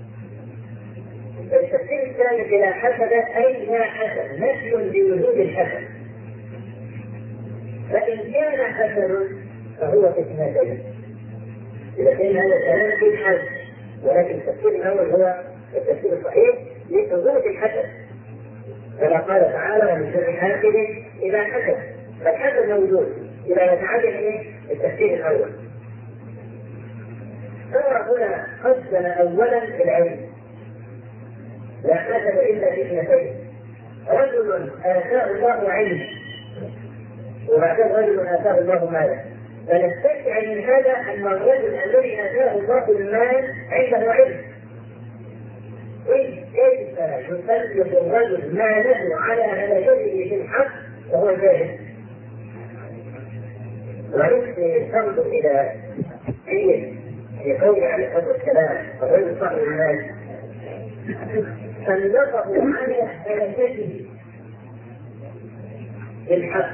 التفسير الثالث لا حسد أي لا حسد، نفي لوجود الحسد. فإن كان حسد فهو في اثنتين، إذا كان هذا الكلام في حسد، ولكن التفسير الأول هو التفسير الصحيح لثبوت الحسد، كما قال تعالى: ومن شر حاسد إذا حسد. فالحسد موجود إذا نتعلم التفسير الأول. ثم هنا قسم أولا العلم: لا حسد إلا في اثنتين: رجل آتاه الله علما، وبعدين رجل آتاه الله مالا. فنستشعر من هذا أن الرجل الذي آتاه الله المال عنده علم. كيف يسلط الرجل ماله على هلكته في الحق وهو جاهل؟ ونفسي تنظر إلى في قول عليه الصلاة والسلام: الرجل صاحب المال سلطه على هلكته في الحق،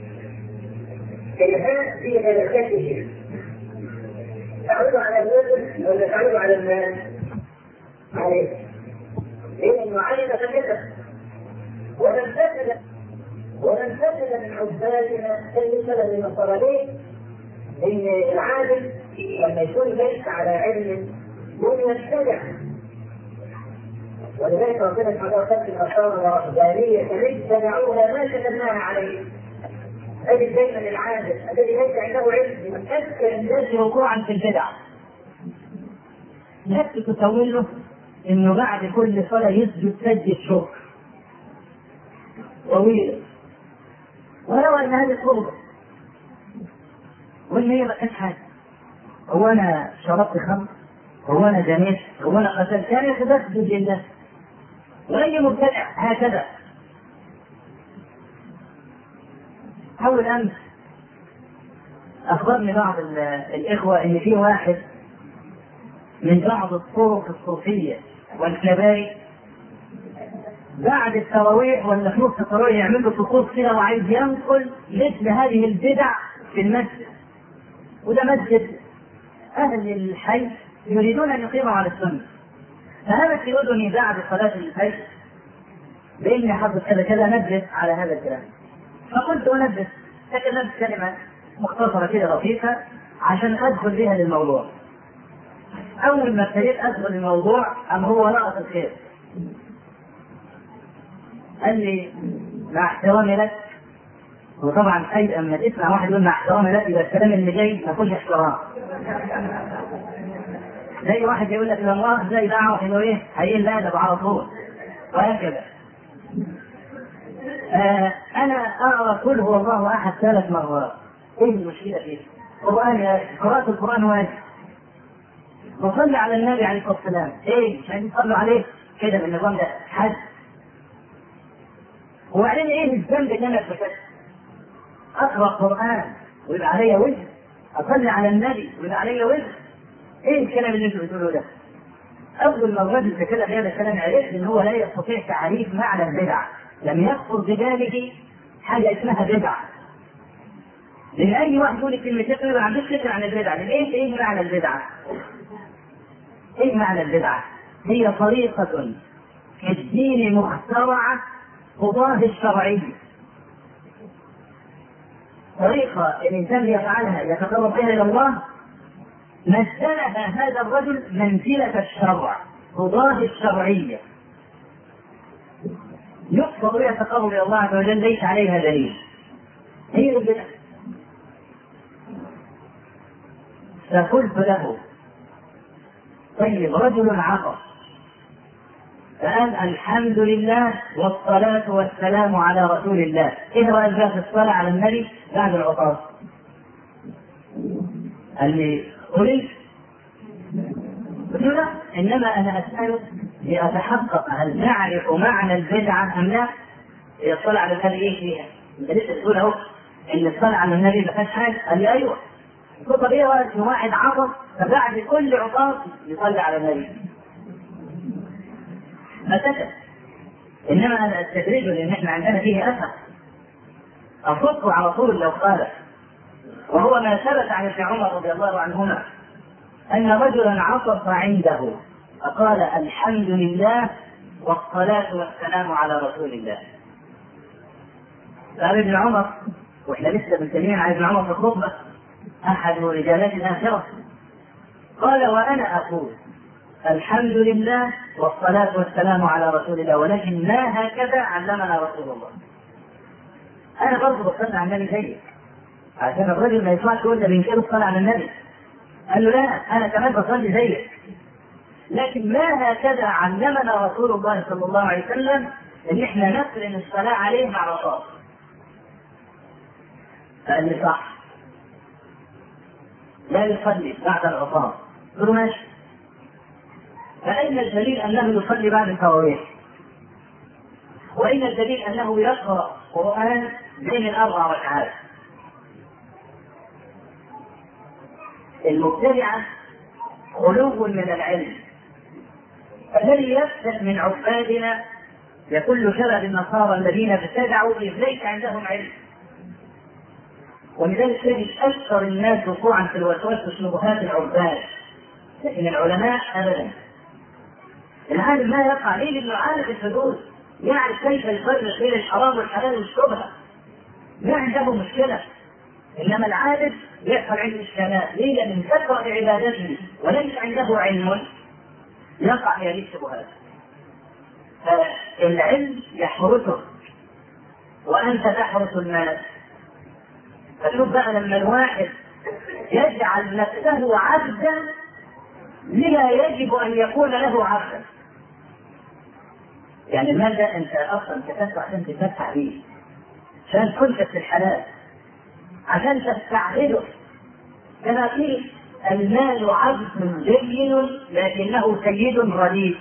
كيها في هلكته تعود على الرجل ولا تعود على المال؟ عليه، لأنه علم فكتب. ومن فسد من عبادنا بالنسبة للمصريين إن العالم لما يكون ليس على علم يكون يتبع. ولذلك ربنا سبحانه وتعالى الأشرار والرهبانية اتبعوها ما كتبناها عليه. أجد دائما العالم الذي ليس عنده علم من أكثر الناس وقوعا في البدع، نفسه تسوي له إنه بعد كل صلاة يسجد سجدة شكر طويلة، ولو أن هذه القربة وإن هي ما كانت حاجة. هو أنا شربت خمر؟ هو أنا جنيت؟ هو أنا قتلت؟ كان يتسجد لله. وأي مبتدع هكذا. أول أمس أخبرني بعض الإخوة إن في واحد من بعض الطرق الصوفية والكبائر بعد التراويح ولا في نص التراويح يعمل له طقوس كده وعايز ينقل مثل هذه البدع في المسجد. وده مسجد أهل الحي يريدون أن يقيموا على السنة. فهذا يقولني بعد صلاة الفجر بإني حافظ كذا كذا نبه على هذا الكلام. فقلت أنبه، تكلمت كلمة مختصرة كده لطيفة عشان أدخل بها للموضوع. أول ما ابتديت أدخل الموضوع أم هو لقط الخير، قال لي: مع احترامي لك وطبعا أي أما تسمع واحد يقول مع احترامي، لا يبقى الكلام اللي جاي ما فيهوش احترام. زي واحد يقول لك الله زي دعوة انه ايه هيقل الادب على طول وهكذا. انا اقرا قل هو الله احد 3 مرات. ايه المشكله فيه؟ قراءة القرآن واجب. وصلي على النبي عليه الصلاة والسلام. ايه مش عايزين تصلوا عليه كده بالنظام ده حد. وبعدين ايه الذنب اللي انا اتفقت؟ اقرا قرآن ويبقى عليا وزر، اصلي على النبي ويبقى عليا وزر. ايه الكلام اللي انتوا بتقولوه ده؟ اول ما الرجل في كده هذا الكلام عرفت ان هو لا يستطيع تعريف معنى البدعه، لم يخطر بباله حاجه اسمها بدعه. لان اي واحد يقول كلمتين ما عندوش فكره عن البدعه، لان ايه معنى البدعه؟ ايه معنى البدعه؟ هي طريقه في الدين مخترعه تضاهي الشرعيه. طريقه الانسان يفعلها يتقرب بها الى الله نزلها هذا الرجل منزلة الشرع تضاهي الشرعية، يقصد بها تقرب إلى الله عز وجل ليس عليها دليل. هي البدعة. فقلت له طيب رجل عطس فقال الحمد لله والصلاة والسلام على رسول الله، إيه رأيك في الصلاة على النبي بعد العطاس؟ قال لي قلت لا، إنما أنا أسألك لأتحقق هل نعرف معنى البدعة أم لا؟ الصلاة على النبي إيه فيها؟ أنت لسه تقول أهو إن الصلاة على النبي ما فيهاش حاجة. قال لي أيوه. قلت طبيعي إن واحد عطس فبعد كل عطاس يصلي على النبي. فسكت. إنما أنا أستدرجه لأن إحنا عندنا فيه أثر أصدق على طول لو قال، وهو ما ثبت عن ابن عمر رضي الله عنهما أن رجلا عطس عنده فقال الحمد لله والصلاة والسلام على رسول الله. قال ابن عمر، واحنا لسه بنتكلم عن ابن عمر في الخطبة أحد رجالات الآخرة، قال وأنا أقول الحمد لله والصلاة والسلام على رسول الله ولكن ما هكذا علمنا رسول الله. أنا برضه بصلي على النبي زيك عشان الرجل ما يسمعش يقول ده بينكر الصلاة على النبي. قال له لا أنا كمان بصلي زيك لكن ما هكذا علمنا رسول الله صلى الله عليه وسلم ان احنا نقرن الصلاة عليه مع العطاس. قال لي صح لا يصلي بعد العطاس. قلت له ماشي. فأين الدليل أنه يصلي بعد التراويح؟ وأين الدليل أنه يقرأ قرآن بين 4 ركعات؟ المبتدعة خلو من العلم، فالذي يفتح من عبادنا يقول شبه النصارى الذين ابتدعوا إذ ليس عندهم علم. ولذلك تجد أكثر الناس وقوعا في الوسواس والشبهات العباد، لكن العلماء أبدا. العالم ما يقع ليه؟ لأنه عارف الحدود، يعرف كيف يفرق بين الحرام والحلال والشبهة، ما عنده مشكلة. إنما العابد يحصل عنده إشكالات، ليه؟ لأن كثرة عبادته وليس عنده علم يقع في هذه الشبهات. فالعلم يحرسه وأنت تحرس الناس. فشوف بقى لما الواحد يجعل نفسه عبدا لما يجب أن يكون له عبدا. يعني المال ده أنت أصلا كتبت عشان تتمتع به، عشان كنت في الحلال، عشان تستعبده. كما قيل المال عبد جيد لكنه سيد رديء.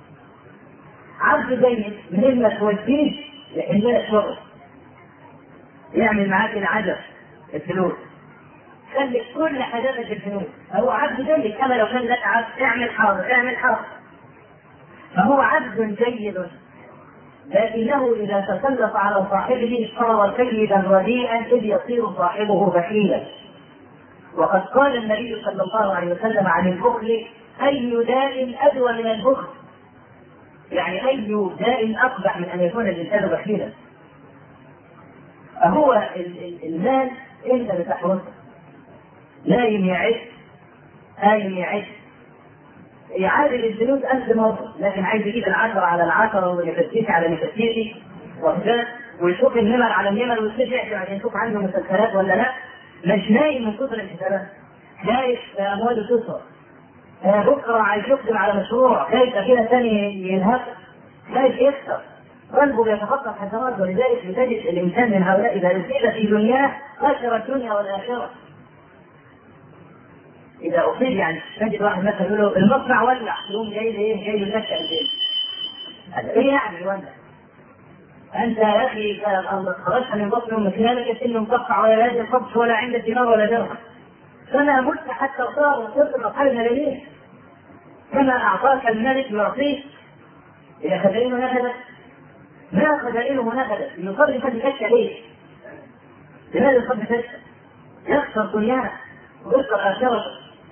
عبد جيد من ما توديه لكن لا شغل، يعمل معاك العجب الفلوس، خلي كل حاجاتك الفلوس. هو عبد جيد كما لو كان لك عبد اعمل حاضر اعمل حاضر. فهو عبد جيد لكنه إذا تسلط على صاحبه صار سيدا رديئا إذ يصير صاحبه بخيلا. وقد قال النبي صلى الله عليه وسلم عن البخل أي داء أدوى من البخل، يعني أي داء أقبح من أن يكون الإنسان بخيلا. فهو المال أنت بتحرسه، نايم يعيش قايم يعيش، يعادل الفلوس 1000 مرة، لكن عايز يجيب 10 على 10 ونفتيش على نفتيشي وفجأة ويشوف النمر على النمر ويستشعر عشان يشوف عنده مسلسلات ولا لا، مش نايم من كثر الحسابات، خايف امواله تسرق، بكره عايز يقدم على مشروع، خايف كده ثاني ينهك، خايف يكسر، قلبه بيتخطى حسرات. ولذلك بتجد الانسان من هؤلاء اذا اصيب في دنياه خسر الدنيا والاخره. اذا اصيب يعني تجد واحد مثلا يقول له المصنع ولع، يقوم جاي ينشأ البيت. هذا ايه يعني يولع؟ انت يا اخي خرجت من بطن امك لا لك سن مقطع ولا يد قبض ولا عندك دينار ولا درهم، فما مت حتى صار وصرت مرحله ملاليه. كما اعطاك الملك يعطيك الى خزائنه نفذت، ما خزائنه نفذت، يصلي فتشك ليه؟ لماذا يصلي فتشك؟ يخسر دنياه ويخسر اخرته.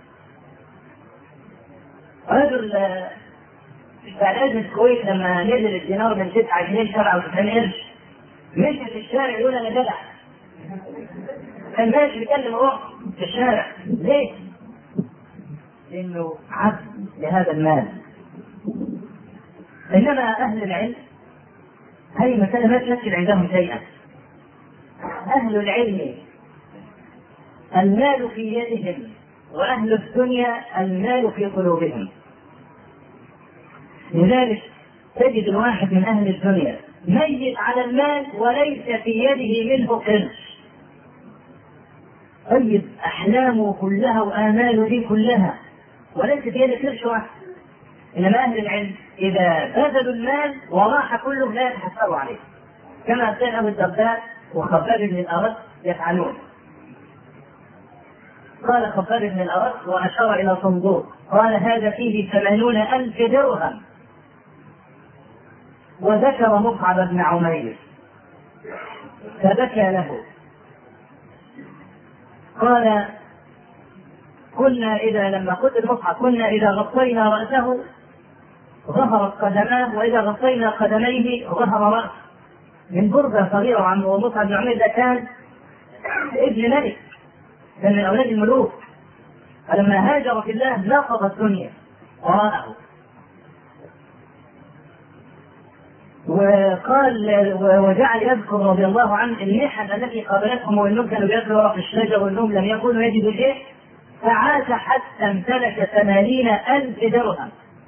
رجل بعد أزمة الكويت لما نزل الدينار من 9 جنيه 97 قرش مشي في الشارع يقول أنا جدع. كان ماشي بيكلم روح في الشارع، ليه؟ لأنه عبد لهذا المال. إنما أهل العلم هذه المسألة ما تمثل عندهم شيئا. أهل العلم المال في يدهم، وأهل الدنيا المال في قلوبهم. لذلك تجد الواحد من أهل الدنيا ميت على المال وليس في يده منه قرش، طيب أحلامه كلها وآماله دي كلها وليس في يده قرش واحد. إنما أهل العلم إذا بذلوا المال وراح كله لا يتحسروا عليه، كما كان أبو الدرداء وخباب بن الأرد يفعلون. قال خباب بن الأرد وأشار إلى صندوق قال هذا فيه 80,000 درهم، وذكر مصعب بن عمير فبكى له. قال كنا إذا لما قتل مصعب كنا إذا غطينا رأسه ظهرت قدماه، وإذا غطينا قدميه ظهر رأسه، من بردة صغيرة عنه. ومصعب بن عمير ده كان ابن ملك، كان من أولاد الملوك، فلما هاجر في الله نقض الدنيا وراءه. وقال وجعل يذكر رضي الله عنه المحن التي قابلتهم، وانهم كانوا بياكلوا ورق الشجر وانهم لم يكونوا يجدوا شيء، فعاش حتى امتلك 80,000 درهم.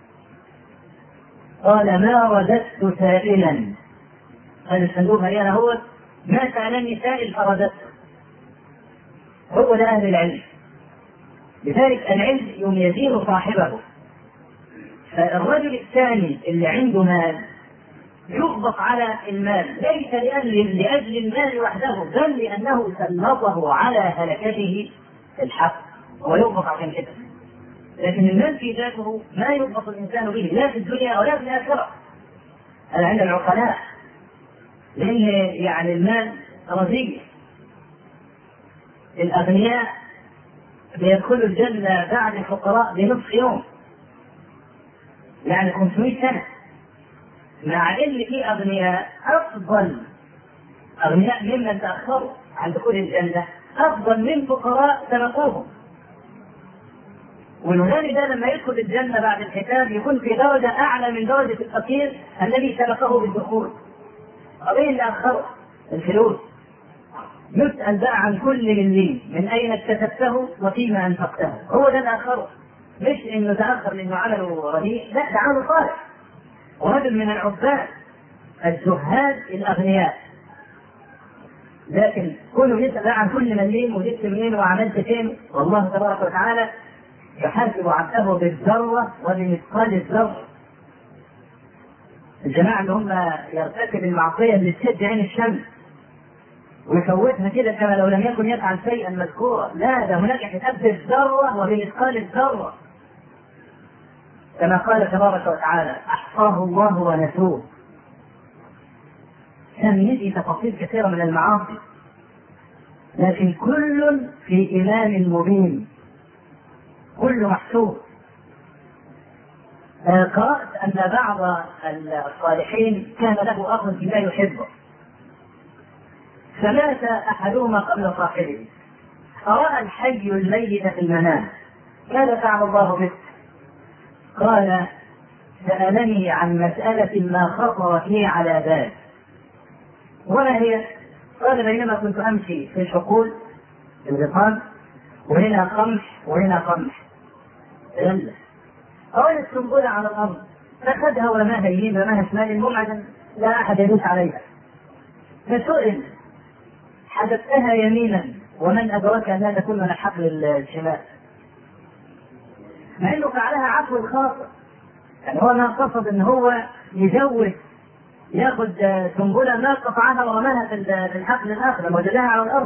قال ما رددت سائلا، قال الصندوق مليان هو، ما سألني سائل فرددت. هو ده أهل العلم. لذلك العلم يزين صاحبه. فالرجل الثاني اللي عنده مال يغبط على المال ليس لأجل المال وحده، بل لأنه سلطه على هلكته الحق ويغبط عشان كده. لكن المال في ذاته ما يغبط الإنسان به لا في الدنيا ولا في الآخرة. هذا عند العقلاء، لأن يعني المال رزية. الأغنياء بيدخلوا الجنة بعد الفقراء بنصف يوم، يعني 500 سنة، مع ان في اغنياء افضل، اغنياء ممن تاخروا عن دخول الجنه افضل من فقراء سبقوهم. والغني ده لما يدخل الجنه بعد الحساب يكون في درجه اعلى من درجه الفقير الذي سبقه بالدخول. قضيه اللي اخره الفلوس يسال بقى عن كل مليم، من اين اكتسبته وفيما انفقته. هو ده الاخره، مش انه تاخر لانه عمله رديء، لا ده عمله صالح. ورجل من العباد الزهاد الأغنياء، لكن كله يسأل عن كل مليم وجبت منين وعملت فين، والله تبارك وتعالى يحاسب عبده بالذرة وبمثقال الذرة. الجماعة اللي هم يرتكب المعصية اللي تسد عين الشمس ويفوتها كده كما لو لم يكن يفعل شيئا مذكورا، لا ده هناك حساب بالذرة وبمثقال الذرة، كما قال تبارك وتعالى أحصاه الله ونسوه. كان يجي تفاصيل كثيرة من المعاصي، لكن كل في إمام مبين، كل محسوب. قرأت أن بعض الصالحين كان له أخ لا يحبه، فمات أحدهما قبل صاحبه، فرأى الحي الميت في المنام، ماذا فعل الله به؟ قال سألني عن مسألة ما خطرت لي على بال، وما هي؟ قال بينما كنت أمشي في الحقول في الغصان وهنا قمح وهنا قمح غلة، أولت سنبلة على الأرض فأخذها ورماها يمين رماها شمال مبعدا لا أحد يدوس عليها، فسئل حدثتها يمينا ومن أدرك أن لا تكون من الحقل الشمال، مع أنه فعلها عفو خاطئ، يعني هو ما قصد أن هو يزود ياخذ سنبلة ما قطعها ورماها في الحقل الآخر لما وجدها على الأرض.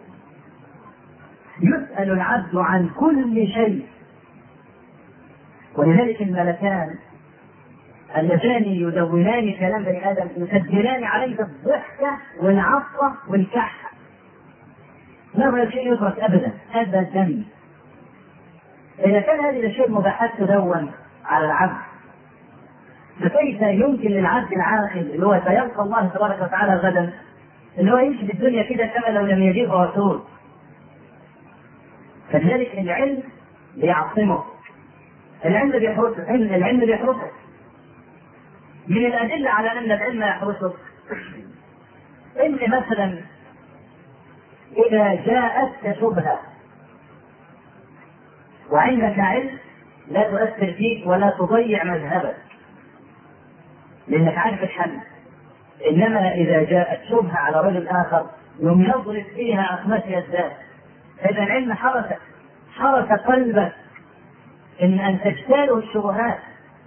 يسأل العبد عن كل شيء. ولذلك الملكان اللذان يدونان كلام بني آدم يسجلان عليه الضحكة والعطة والكحة، لا شيء يترك أبدا أبدا. إذا كان هذه الأشياء مباحات تدون على العبد، فكيف يمكن للعبد العاقل اللي هو سيلقى الله تبارك وتعالى غدا اللي هو يمشي في الدنيا كده كما لو لم يجيء رسول؟ فلذلك العلم بيعصمه، العلم بيحرسه. من الأدلة على أن العلم يحرسه إن مثلا إذا جاءتك شبهة وعندك علم لا تؤثر فيك ولا تضيع مذهبك لأنك عارف الحل، إنما إذا جاءت شبهة على رجل آخر يوم يضرب فيها أخماسي الذات، إذا العلم حرس قلبك أن تجتاله الشبهات.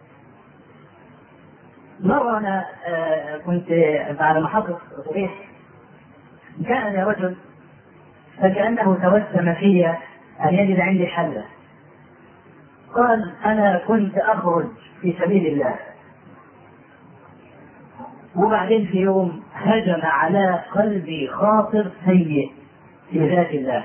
مرة أنا كنت على محطة صبيح، جاءني رجل فكأنه توسم في أن يجد عندي حلا، قال أنا كنت أخرج في سبيل الله وبعدين في يوم هجم على قلبي خاطر سيء في ذات الله،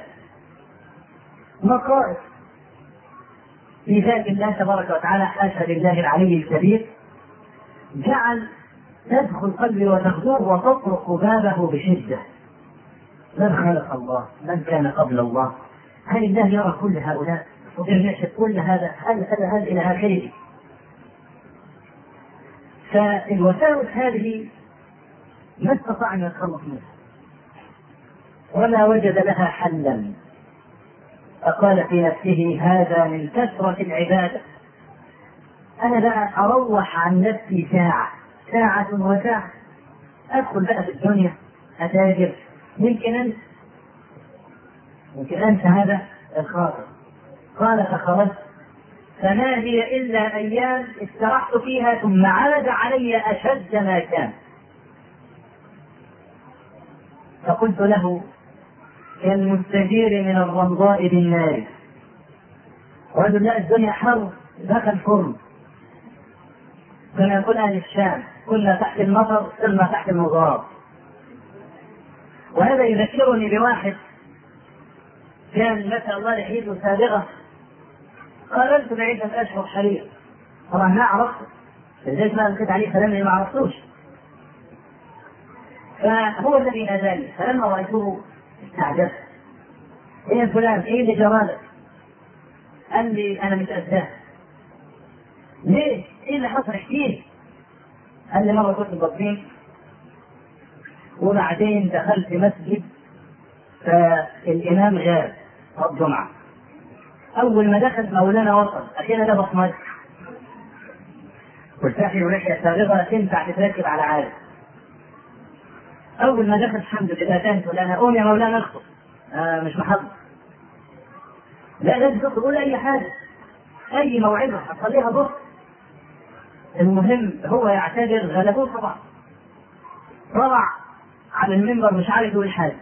مقائد في ذات الله تبارك وتعالى حاشا لله العلي الكبير، جعل تدخل قلبي وتغدر وتطرق بابه بشدة. من خلق الله؟ من كان قبل الله؟ هل الله يرى كل هؤلاء ويرشد كل هذا؟ هل إلى آخره؟ فالوساوس هذه ما استطاع أن يتخلص منها ولا وجد لها حلا، فقال في نفسه هذا من كثرة العبادة، أنا بقى أروح عن نفسي ساعة وساعة، أدخل بقى في الدنيا أتاجر، يمكن أنسى هذا الخاطر. قال فخرجت فما هي إلا أيام استرحت فيها ثم عاد علي أشد ما كان، فقلت له كالمستجير من الرمضاء بالنار، رجل لا الدنيا حر دخل فرن، كما يقول أهل الشام كنا تحت المطر صرنا تحت المضاد. وهذا يذكرني بواحد كان ما شاء الله لحيته سابغة، قابلت بعدة أشهر حريق، طبعا ما عرفته لذلك ما أنكت عليه كلام ما عرفتوش، فهو الذي ناداني، فلما رأيته استعجبت، إيه فلان إيه اللي جرالك؟ قال لي أنا متأذاه. ليه؟ إيه اللي حصل؟ احكيلي. قال لي مرة كنت بطين وبعدين دخلت مسجد فالإمام غاب الجمعة، أول ما دخل مولانا وصل أخيرا ده بصمت والفاحل ولحية سابغة تنفع تتركب على عالم. أول ما دخل الحمد لله تانت ولا قوم يا مولانا اخطب، مش محضر، لا لازم تقول أي حاجة أي موعظة هتصليها بص. المهم هو يعتبر غلبوه طبعا، طلع على المنبر مش عارف يقول حاجة،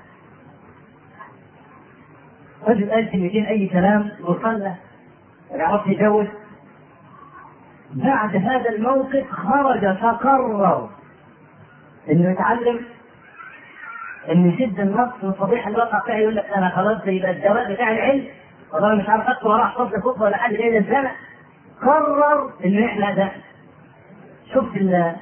رجل قال كلمتين أي كلام وصلى يعرف يجوز. بعد هذا الموقف خرج فقرر إنه يتعلم إن يشد النص من صبيح الواقع فيها، يقول لك أنا خلاص يبقى الدواء بتاع العلم والله مش عارف أكتب وراح صف خطبة ولا حاجة ليلة الزمن، قرر إنه يحلى ده. شوف الله،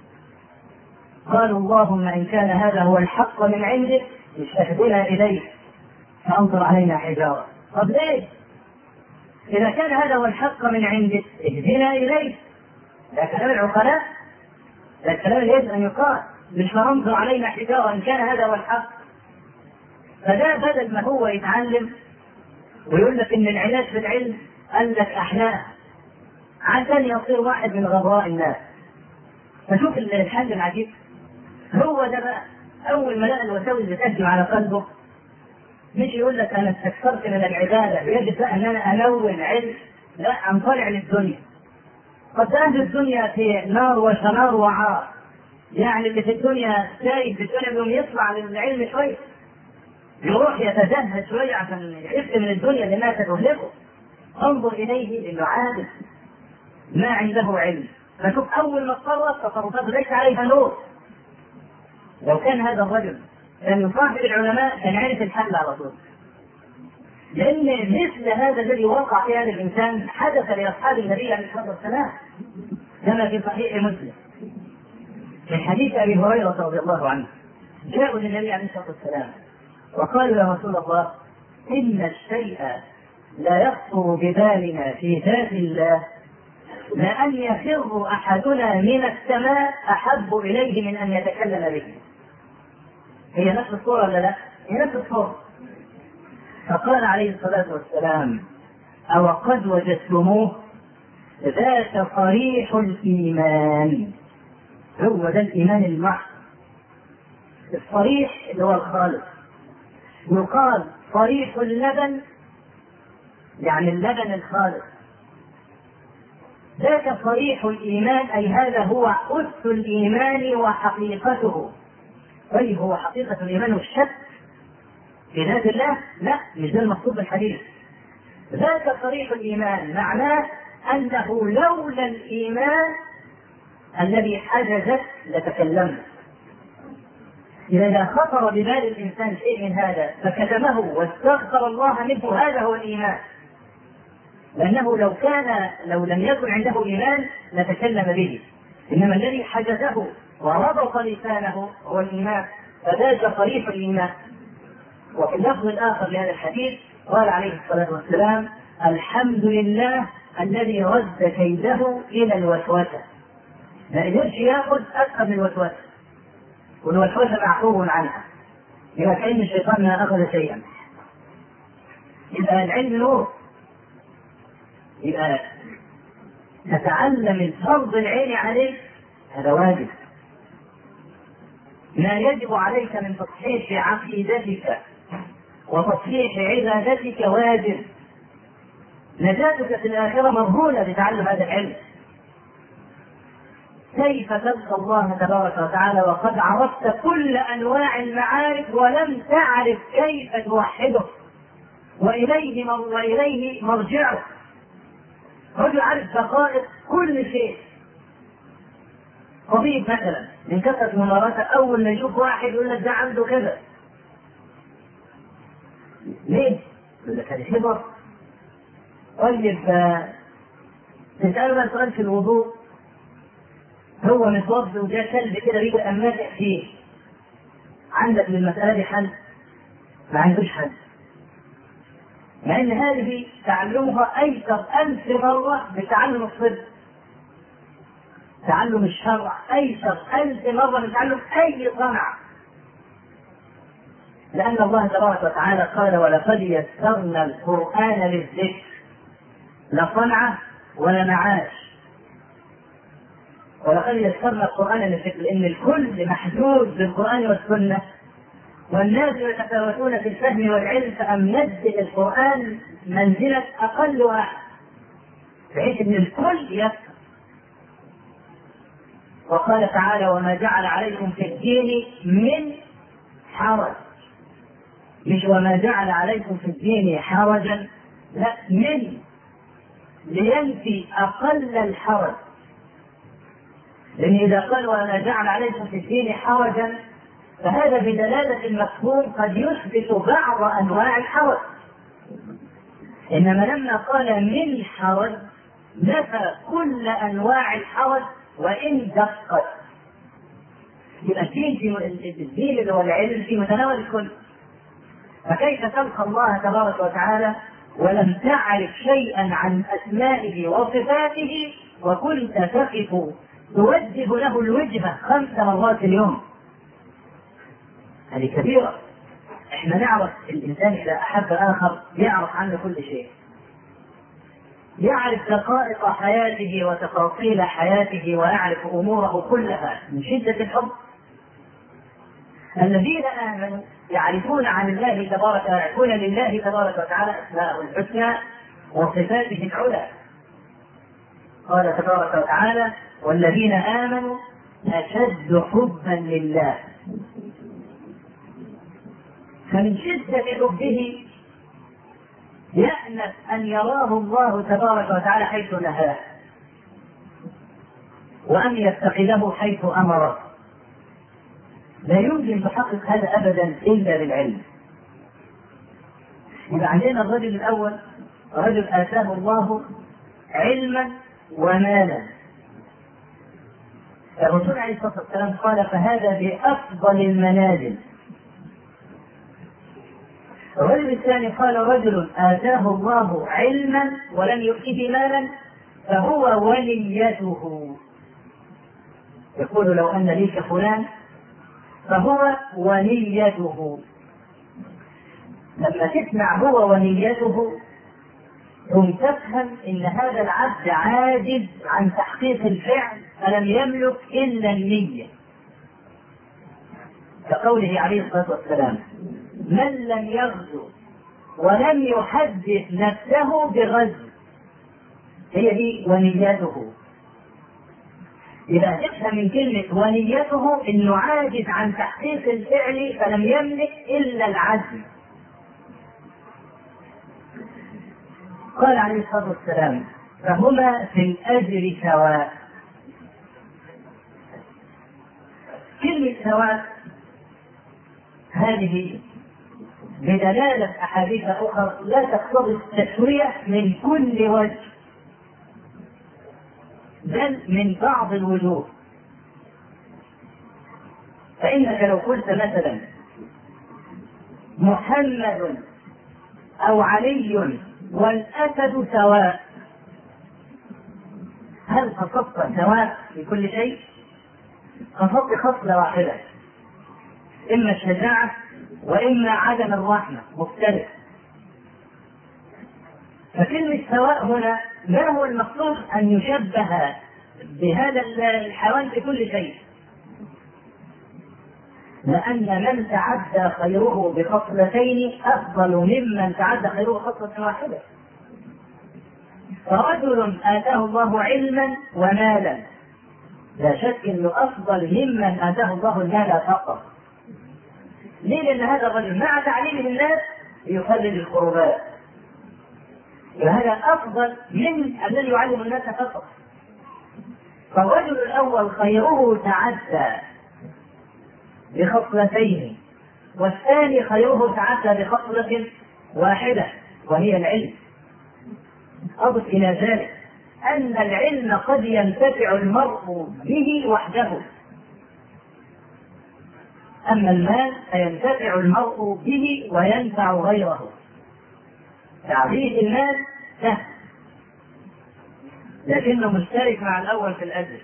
قالوا اللهم إن كان هذا هو الحق من عندك اشهدنا إليه فأمطر علينا حجارة. طب ليه؟ إذا كان هذا هو الحق من عندك اهدنا إليه، ده كلام العقلاء، ده الكلام اللي يجب أن يقال. مش فرمزوا علينا حجارة إن كان هذا هو الحق. فده بدل ما هو يتعلم ويقول لك إن العلاج في العلم قال لك أحياء عشان يصير واحد من غبراء الناس. فشوف الحل العجيب، هو ده بقى أول ما لقى الوساوس بتهجم على قلبه مش يقول لك أنا استكثرت من العبادة يجب بقى أن أنا ألون علم، لا أنطلع للدنيا. قد أهل الدنيا في نار وشنار وعار، يعني اللي في الدنيا سايب في الدنيا بيوم يطلع للعلم شوية، يروح يتزهد شوية عشان يحس من الدنيا لما تهلكه. انظر إليه إنه عابد ما عنده علم، فشوف أول ما اضطرت تصرفاته ليس عليها نور. لو كان هذا الرجل كان يصاحب العلماء كان عرف الحل على طول، لأن مثل هذا الذي وقع في هذا الإنسان حدث لأصحاب النبي عليه الصلاة والسلام كما في صحيح مسلم من حديث أبي هريرة رضي الله عنه. جاءوا للنبي عليه الصلاة والسلام وقالوا يا رسول الله إن الشيء لا يخطر ببالنا في ذات الله لأن يفر أحدنا من السماء أحب إليه من أن يتكلم به. هي نفس الصورة ولا لا؟ هي نفس الصورة. فقال عليه الصلاة والسلام أو قد وجدتموه ذات صريح الإيمان. هو ده الإيمان المحض، الصريح اللي هو الخالص. يقال صريح اللبن يعني اللبن الخالص، ذاك صريح الإيمان أي هذا هو أس الإيمان وحقيقته. طيب هو حقيقة الإيمان والشك في ذات الله؟ لا، مش ده المقصود بالحديث. ذاك صريح الإيمان معناه أنه لولا الإيمان الذي حجزت لتكلمت. إذا خطر ببال الإنسان شيء من هذا فكتمه واستغفر الله منه هذا هو الإيمان، لأنه لو لم يكن عنده إيمان لتكلم به، إنما الذي حجزه وربط لسانه هو الإيمان، فذاك صريح الإيمان. وفي اللفظ الآخر لهذا الحديث قال عليه الصلاة والسلام الحمد لله الذي رد كيده إلى الوسوسة. ما قدرش يأخذ أكثر من الوسوسة، والوسوسة معفو عنها، إذا كان الشيطان ما أخذ شيئا. يبقى العلم نور، يبقى تتعلم الفرض العين عليك هذا واجب. ما يجب عليك من تصحيح عقيدتك وتصحيح عبادتك واجب. نجاتك في الآخرة مرهونة بتعلم هذا العلم. كيف تلقى الله تبارك وتعالى وقد عرفت كل أنواع المعارف ولم تعرف كيف توحده وإليه مرجعه؟ رجل عارف دقائق كل شيء. طبيب مثلا من كثرة ممارسة أول ما يشوف واحد يقول لك ده عنده كذا. ليه؟ يقول لك هذه خبرة. طيب تسأله بقى سؤال في الوضوء، هو متوضي وجاء كلب كده بيجي أماسح فيه، عندك للمسألة دي حل؟ ما عندوش حل، مع أن هذه تعلمها أيسر 1000 مرة بتعلم الطب. تعلم الشرع أيسر 1000 مرة من تعلم أي صنعة، لأن الله تبارك وتعالى قال ولقد يسرنا القرآن للذكر، لا صنعة ولا معاش. ولقد يسرنا القرآن للذكر لأن الكل محدود بالقرآن والسنة، والناس يتفاوتون في الفهم والعلم، فأمنزل القرآن منزلة أقل واحد بحيث أن الكل يفهم. وقال تعالى وما جعل عليكم في الدين من حرج، مش وما جعل عليكم في الدين حرجا، لا، من لينفي أقل الحرج. لأن إذا قال وما جعل عليكم في الدين حرجا فهذا بدلالة المفهوم قد يثبت بعض أنواع الحرج، إنما لما قال من حرج نفى كل أنواع الحرج وإن دقت. يبقى الدين اللي هو العلم في متناول الكل. فكيف تلقى الله تبارك وتعالى ولم تعرف شيئا عن أسمائه وصفاته وكنت تقف توجه له الوجهة 5 مرات اليوم هذه كبيرة. احنا نعرف الإنسان إذا أحب آخر يعرف عنه كل شيء، يعرف دقائق حياته وتفاصيل حياته ويعرف أموره كلها من شدة الحب. الذين آمنوا يعرفون عن الله تبارك ويعرفون لله تبارك وتعالى أسماءه الحسنى وصفاته العلى. قال تبارك وتعالى: والذين آمنوا أشد حبا لله. فمن شدة حبه يأنف أن يراه الله تبارك وتعالى حيث نهاه، وأن يتخذه حيث أمره. لا يمكن تحقق هذا أبدا إلا بالعلم. يبقى عندنا الرجل الأول رجل آتاه الله علما ومالا. الرسول عليه الصلاة والسلام قال: فهذا بأفضل المنازل. الرجل الثاني قال: رجل آتاه الله علما ولم يؤته مالا فهو وليته. يقول: لو أن لي كفلان فهو وليته. لما تسمع هو وليته ثم تفهم إن هذا العبد عاجز عن تحقيق الفعل فلم يملك إلا النية، كقوله عليه الصلاة والسلام: من لم يغزو ولم يحدث نفسه بغزو. هي دي ونيته. إذا تفهم من كلمة ونيته إنه عاجز عن تحقيق الفعل فلم يملك إلا العزم. قال عليه الصلاة والسلام: فهما في الأجر سواء. كلمة سواء هذه بدلالة أحاديث أخرى لا تقتضي التسوية من كل وجه، بل من بعض الوجوه. فإنك لو قلت مثلا محمد أو علي والأسد سواء، هل قصدت سواء في كل شيء؟ قصدت خصلة واحدة، إما الشجاعة وإما عدم الرحمة، مختلف. فكلمة سواء هنا ما هو المقصود أن يشبه بهذا الحيوان في كل شيء، لأن من تعدى خيره بخصلتين أفضل ممن تعدى خيره بخصلة واحدة. فرجل آتاه الله علما ومالا لا شك أنه أفضل ممن آتاه الله المال فقط. ليه؟ لأن هذا الرجل مع تعليمه الناس يخلل القربات، وهذا أفضل من الذي يعلم الناس فقط. فالرجل الأول خيره تعدى بخصلتين، والثاني خيره تعدى بخصلة واحدة وهي العلم. أضف إلى ذلك أن العلم قد ينتفع المرء به وحده، أما المال فينتفع المرء به وينفع غيره. تعريف المال سهل لكنه مشترك مع الأول في الأجر.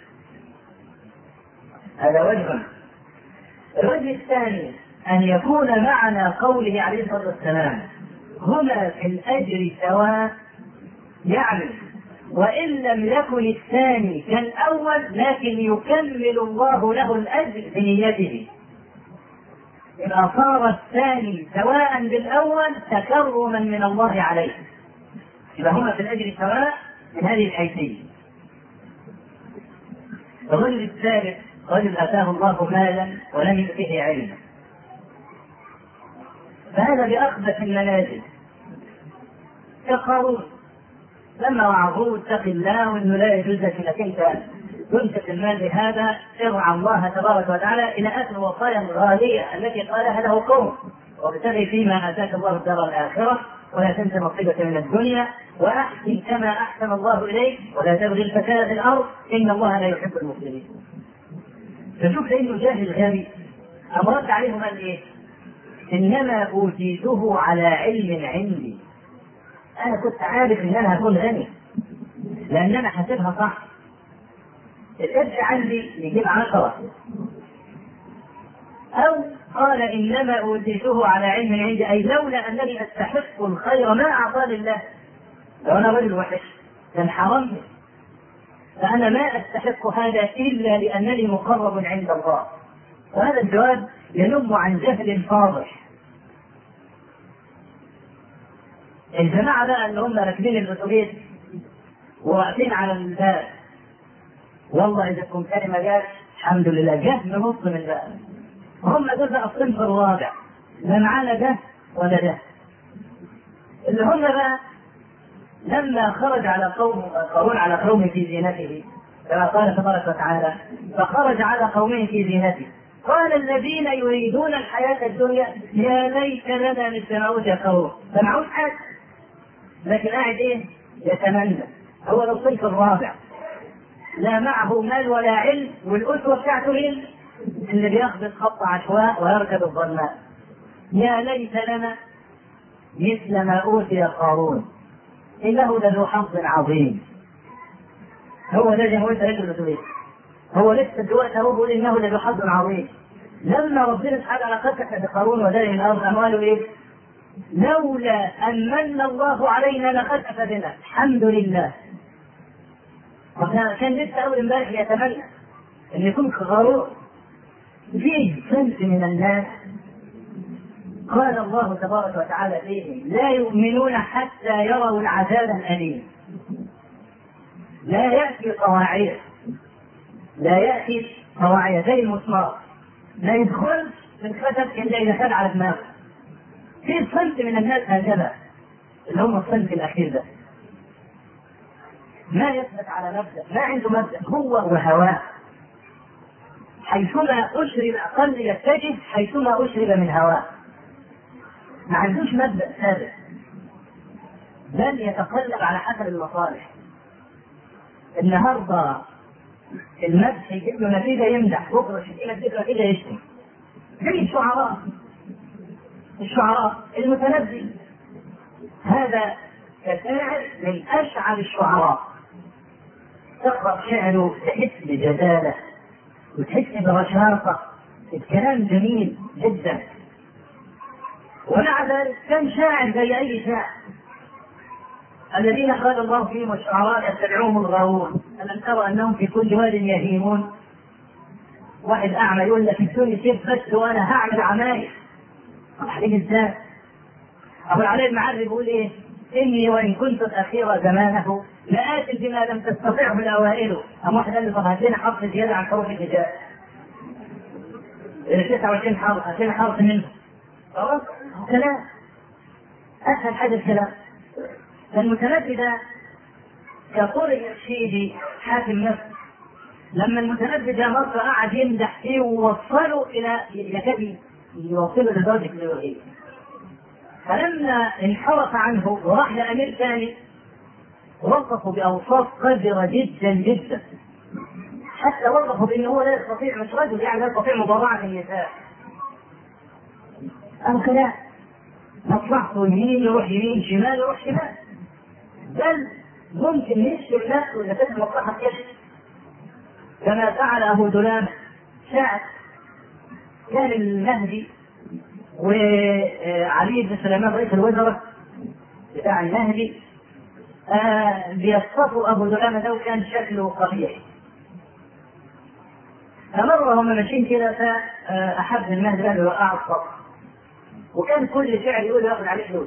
هذا وجه. الوجه الثاني أن يكون معنى قوله عليه الصلاة والسلام: هما في الأجر سواء، يعني وإن لم يكن الثاني كالأول لكن يكمل الله له الأجر بنيته، إذا صار الثاني سواء بالأول تكرما من الله عليه. إذا هما في الأجر سواء من هذه الحيثية. الرجل الثالث رجل آتاه الله مالا ولم يؤته علما، فهذا بأخبث المنازل. كقارون لما وعظوه اتق الله وانه لا يجوز لك انت تنفق المال بهذا، ارعى الله تبارك وتعالى الى اخر الوصايا الغاليه التي قالها له قوم: وابتغي فيما اتاك الله الدار الاخره ولا تنس نصيبك من الدنيا واحسن كما احسن الله اليك ولا تبغي الفساد في الارض ان الله لا يحب المفسدين. فشوف انه جاهل غبي، امرت عليهم قال ايه؟ انما اوتيته على علم عندي. انا كنت عارف ان انا هكون غني لان انا حاسبها صح. القرش عندي يجيب 10، او قال إنما أوتيته على علم عندي، أي لولا أنني أستحق الخير ما أعطاني الله. لو أنا رجل وحش كان حرمني، فأنا ما أستحق هذا إلا لأنني مقرب عند الله. وهذا الجواب ينم عن جهل فاضح. الجماعة بقى اللي هم راكبين الأتوبيس وواقفين على الباب، والله إذا كنت كلمة جات الحمد لله جات نص من الباب، هم دول بقى الصنف الرابع، لا معانا ده ولا ده. اللي هم بقى لما خرج على قارون على قومه في زينته كما قال تبارك وتعالى فخرج على قومه في زينته قال الذين يريدون الحياة الدنيا يا ليت لنا مثل ما أوتي قارون. فمعوش حاجة لكن قاعد ايه يتمنى. هو الصنف الرابع لا معه مال ولا علم، والأسوة بتاعته اللي بياخذ خط عشواء ويركب الظلماء. يا ليت لنا مثل ما أوتي قارون إنه لذو حظ عظيم. هو ده جمهورية رجل الأتوبيس، هو لسه دلوقتي هو بيقول إنه لذو حظ عظيم. لما ربنا سبحانه وتعالى قسم بقارون وداره الأرض أمواله إيه؟ لولا أن من الله علينا لخسف بنا. الحمد لله. كان لسه أول امبارح يتمنى أن يكون قارون. فيه صنف من الناس قال الله تبارك وتعالى فيهم لا يؤمنون حتى يروا العذاب الأليم. لا يأتي طواعية، لا يأتي طواعية زي المسمار، لا يدخل في الخسف إلا إذا كان على دماغه. في صنف من الناس هكذا اللي هم الصنف الأخير ده ما يثبت على مبدأ، ما عنده مبدأ، هو وهواه. حيثما أشرب أقل يتجه حيثما أشرب من هواه. ما عندوش مبدأ ثابت، بل يتقلب على حسب المصالح. النهارده المدح يجيب له نتيجة يمدح، بكرة يجيب له نتيجة يشتم. زي الشعراء المتنبي هذا كشاعر من أشعر الشعراء. تقرأ شعره تحس بجدالة وتحس برشاقة، الكلام جميل جدا. ومع ذلك كان شاعر زي أي شاعر. الذين قال الله فيهم الشعراء يتبعوهم الغاوون ألم ترى أنهم في كل واد يهيمون. واحد أعمى يقول لك ادوني سيف بس وأنا هعمل عمايل. عليه ازاي؟ أبو العلاء المعري بيقول إيه؟ إني وإن كنت الأخير زمانه لآت بما لم تستطعه الأوائل. أم واحد قال لي طب هات لنا حرف زيادة عن حروف الهجاء. 29 حرف، هات لنا حرف منه. خلاص؟ كلام. أسهل حاجة الكلام. فالمتنبي ده كطرق الشيبي حاكم نفسه. لما المتنبي ده مرة قعد يمدح فيه ووصله إلى يكاد يوصله لدرجة الوحيد. فلما انحرف عنه وراح لأمير ثاني وصفه بأوصاف قذرة جدا جدا، حتى وصفه بأنه هو لا يستطيع، مش رجل يعني لا يستطيع مضارعة النساء. أو كلام مصلحته يمين يروح يمين، شمال يروح شمال، بل ممكن يشتم نفسه إذا كانت المصلحة كشف، كما فعل أبو دلامة شاعر. كان المهدي وعلي بن سليمان رئيس الوزراء بتاع المهدي بيصفوا أبو دلامة ده وكان شكله قبيح. فمرة هم ماشيين كده فأحب المهدي له يوقع الصف، وكان كل شعر يقول ياخذ عليه فلوس.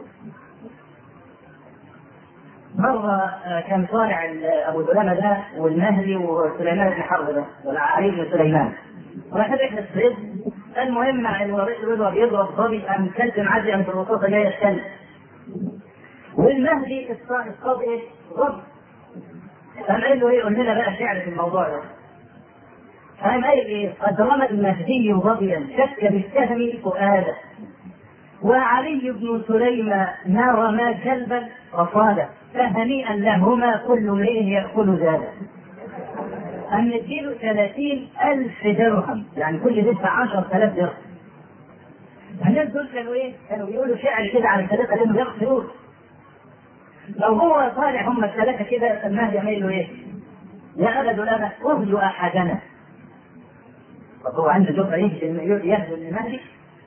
مرة كان طالع أبو دلامة ده والمهدي وسليمان بن حرب ده ولا علي بن سليمان راح رحلة الصيد. المهم الرئيس الوزراء بيضرب ضبي أم كلب عزي أم بالرصاصة جاية الشمس، والمهدي الصاد إيه؟ ضب. قام قال له إيه؟ قول لنا بقى شعر في الموضوع ده. قام قال إيه؟ قد رمى المهدي ضبيا شك بالسهم فؤاده، وعلي بن سليمان ما رمى كلبا فصاده، فهنيئا لهما كل امرئ يأكل زاده. أن نديله 30,000 درهم، يعني كل دفع 10,000 درهم. الناس دول كانوا ايه؟ كانوا بيقولوا شعر كده على الثلاثة لأنه بياخد فلوس. لو هو طالع هم الثلاثة كده المهدي يعمل له ايه؟ يا أبد لنا أهل أحدنا. طب هو عنده جرأة يهدي المهدي؟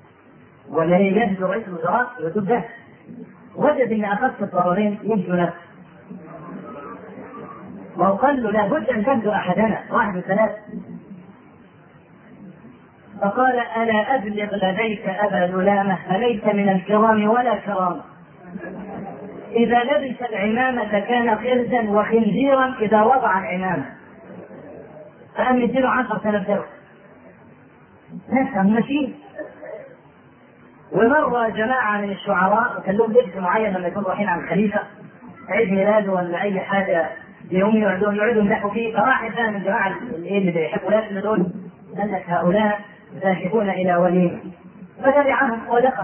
ولا يجهز رئيس الوزراء يكتب ده، وجد ان اخف الضررين يمشي نفسه، وقال له لابد ان تبدو احدنا واحد من ثلاث. فقال انا ابلغ لديك ابا لولامه فليس من الكرام ولا كرامه، اذا لبس العمامه كان خرزا وخنزيرا اذا وضع العمامه، فقام يديله 10,000 درهم. ناس ماشيين. ومرة جماعة من الشعراء وكان لهم لبس معين لما يكونوا رايحين على الخليفة عيد ميلاده ولا أي حاجة يوم يقعدوا يمدحوا فيه، فواحد من الجماعة اللي بيحبوا لبس دول قال لك هؤلاء ذاهبون إلى وليمة، فتبعهم ودخل.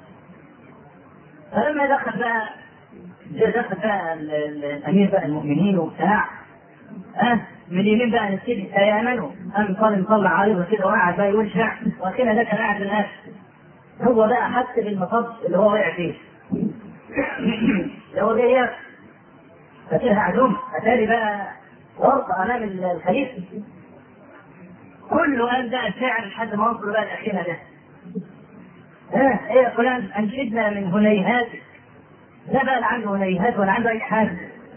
فلما دخل بقى الأمير بقى المؤمنين وبتاع من اليمين بقى نسيب سيامنه، قام طلع عريضه كده وقعد بقى يقول شعر، وكده ده كان قاعد الناس هو بقى حس بالمصاب اللي هو وقع فيه. لو جاي فكده عزوم اتاري بقى ورطه امام الخليفه، كله قال بقى شعر لحد ما وصلوا بقى الاخيره ده. ايه يا فلان انشدنا من هنيهاتك، لا بقى لا عنده هنيهات ولا عنده اي حاجه.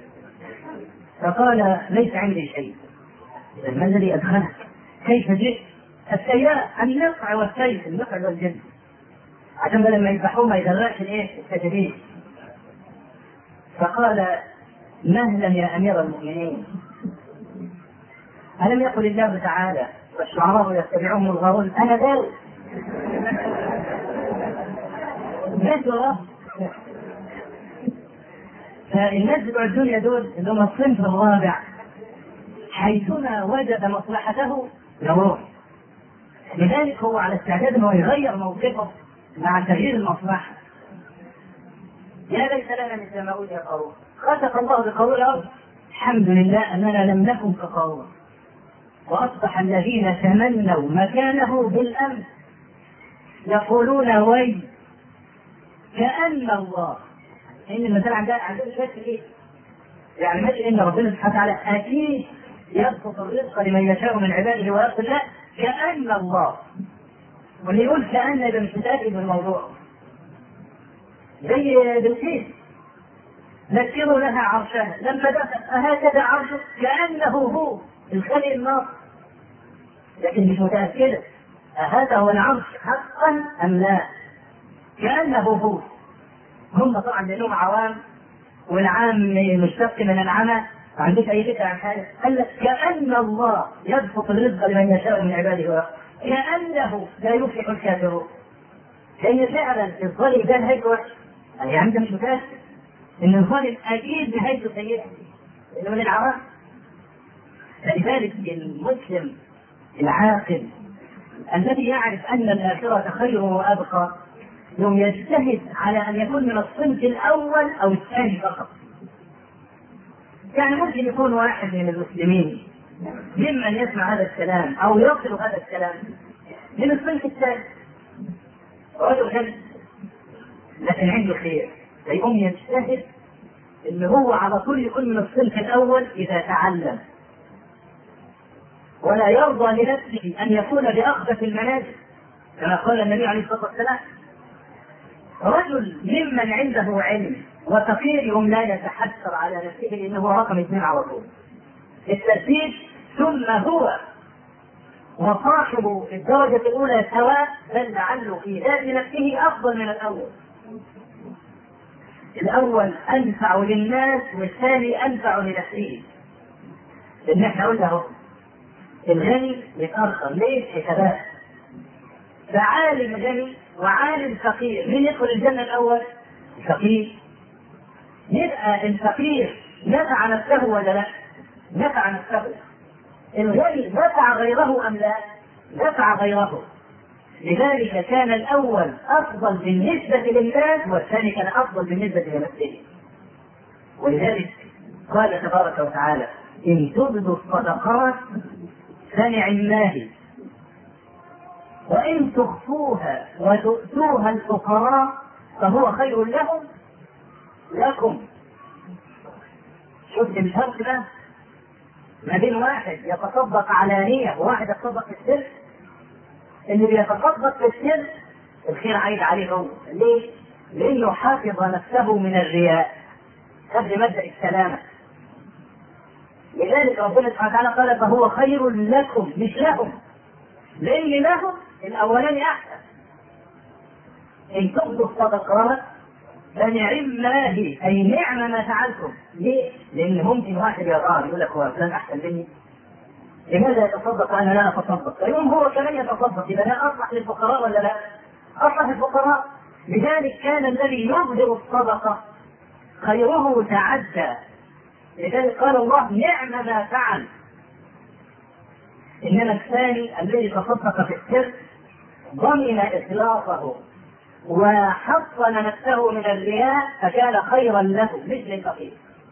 فقال ليس عندي شيء. ما الذي ادخلك؟ كيف جئت؟ السياء النقع والسيف، النقع والجن، عشان لما يذبحوه ما يغرقش الكتابين. فقال مهلا يا امير المؤمنين، الم يقل الله تعالى والشعراء يتبعهم الغاوون انا ذلك؟ نزل. فالناس بتوع الدنيا دول اللي هم الصنف الرابع حيثما وجد مصلحته يروح، لذلك هو على استعداد انه يغير موقفه مع تغيير المصلحه. يا ليت لنا مثل ما اوتي قارون، خسف الله بقارون الارض، الحمد لله اننا لم نكن كقارون، واصبح الذين تمنوا مكانه بالامس يقولون وي كأن الله، ان المثال عندنا شكل ايه؟ يعني مش ان ربنا سبحانه وتعالى اكيد يبسط الرزق لمن يشاء من عباده ويقصد، لا، كأن الله. واللي يقول كأن يبقى مش متأكد من الموضوع. زي بالكيس ذكروا لها عرشها لما دخل أهكذا عرشه كأنه هو الخلق الناصر، لكن مش متأكدة أهذا هو العرش حقا أم لا، كأنه هو. هم طبعا لأنهم عوام، والعام مشتق من العمى، ما عندوش أي فكرة عن حاجة. قال لك كأن الله يبسط الرزق لمن يشاء من عباده كأنه لا يفلح الكافرون. لأن فعلا الظالم ده نهايته وحش، يعني أنت مش متأكد إن الظالم أكيد نهايته سيئة إنه من العوام. لذلك المسلم العاقل الذي يعرف أن الآخرة خير وأبقى يوم يجتهد على أن يكون من الصنف الأول أو الثاني فقط. يعني ممكن يكون واحد من المسلمين ممن يسمع هذا الكلام أو يصل هذا الكلام من الصنف الثاني، رجل غني لكن عنده خير، فيقوم يجتهد إن هو على طول يكون من الصنف الأول إذا تعلم، ولا يرضى لنفسه أن يكون بأخبث المنازل كما قال النبي عليه الصلاة والسلام. رجل ممن عنده علم وفقير يوم لا يتحسر على نفسه انه رقم 2 على طول الترتيب، ثم هو وصاحب الدرجة الأولى سواء، بل لعله في ذات نفسه أفضل من الأول. الأول أنفع للناس والثاني أنفع لنفسه. لأن احنا قلنا اهو الغني يتأخر ليه؟ حسابات. فعالم غني وعالم فقير، مين يدخل الجنة الأول؟ الفقير. يبقى الفقير نفع نفسه ولا لا؟ نفع نفسه. الغني نفع غيره أم لا؟ نفع غيره. لذلك كان الأول أفضل بالنسبة للناس والثاني كان أفضل بالنسبة لنفسه. ولذلك قال تبارك وتعالى إن تبدوا الصدقات فنعماه وإن تخفوها وتؤتوها الفقراء فهو خير لكم. شفت الفرق ده ما بين واحد يتصدق علانية وواحد يتصدق في السر؟ اللي بيتصدق في السر الخير عايد عليه هو. ليه؟ لأنه حافظ نفسه من الرياء قبل مبدأ السلامة. لذلك ربنا سبحانه وتعالى قال فهو خير لكم مش لهم، لأن لهم الأولاني أحسن. إن تبدوا الصدقات فنعم ما هي، أي نعم ما فعلتم. ليه؟ لأن ممكن واحد يغار يقول لك هو فلان أحسن مني، لماذا يتصدق وأنا لا أتصدق؟ فيوم هو كمان يتصدق، إذا لا أصلح للفقراء ولا لا؟ أصلح للفقراء. لذلك كان الذي يبذل الصدقة خيره تعدى. لذلك قال الله نعم ما فعل. إنما الثاني الذي تصدق في السر ضمن إخلاصه وحصن نفسه من الرياء فكان خيرا له مش للفقير.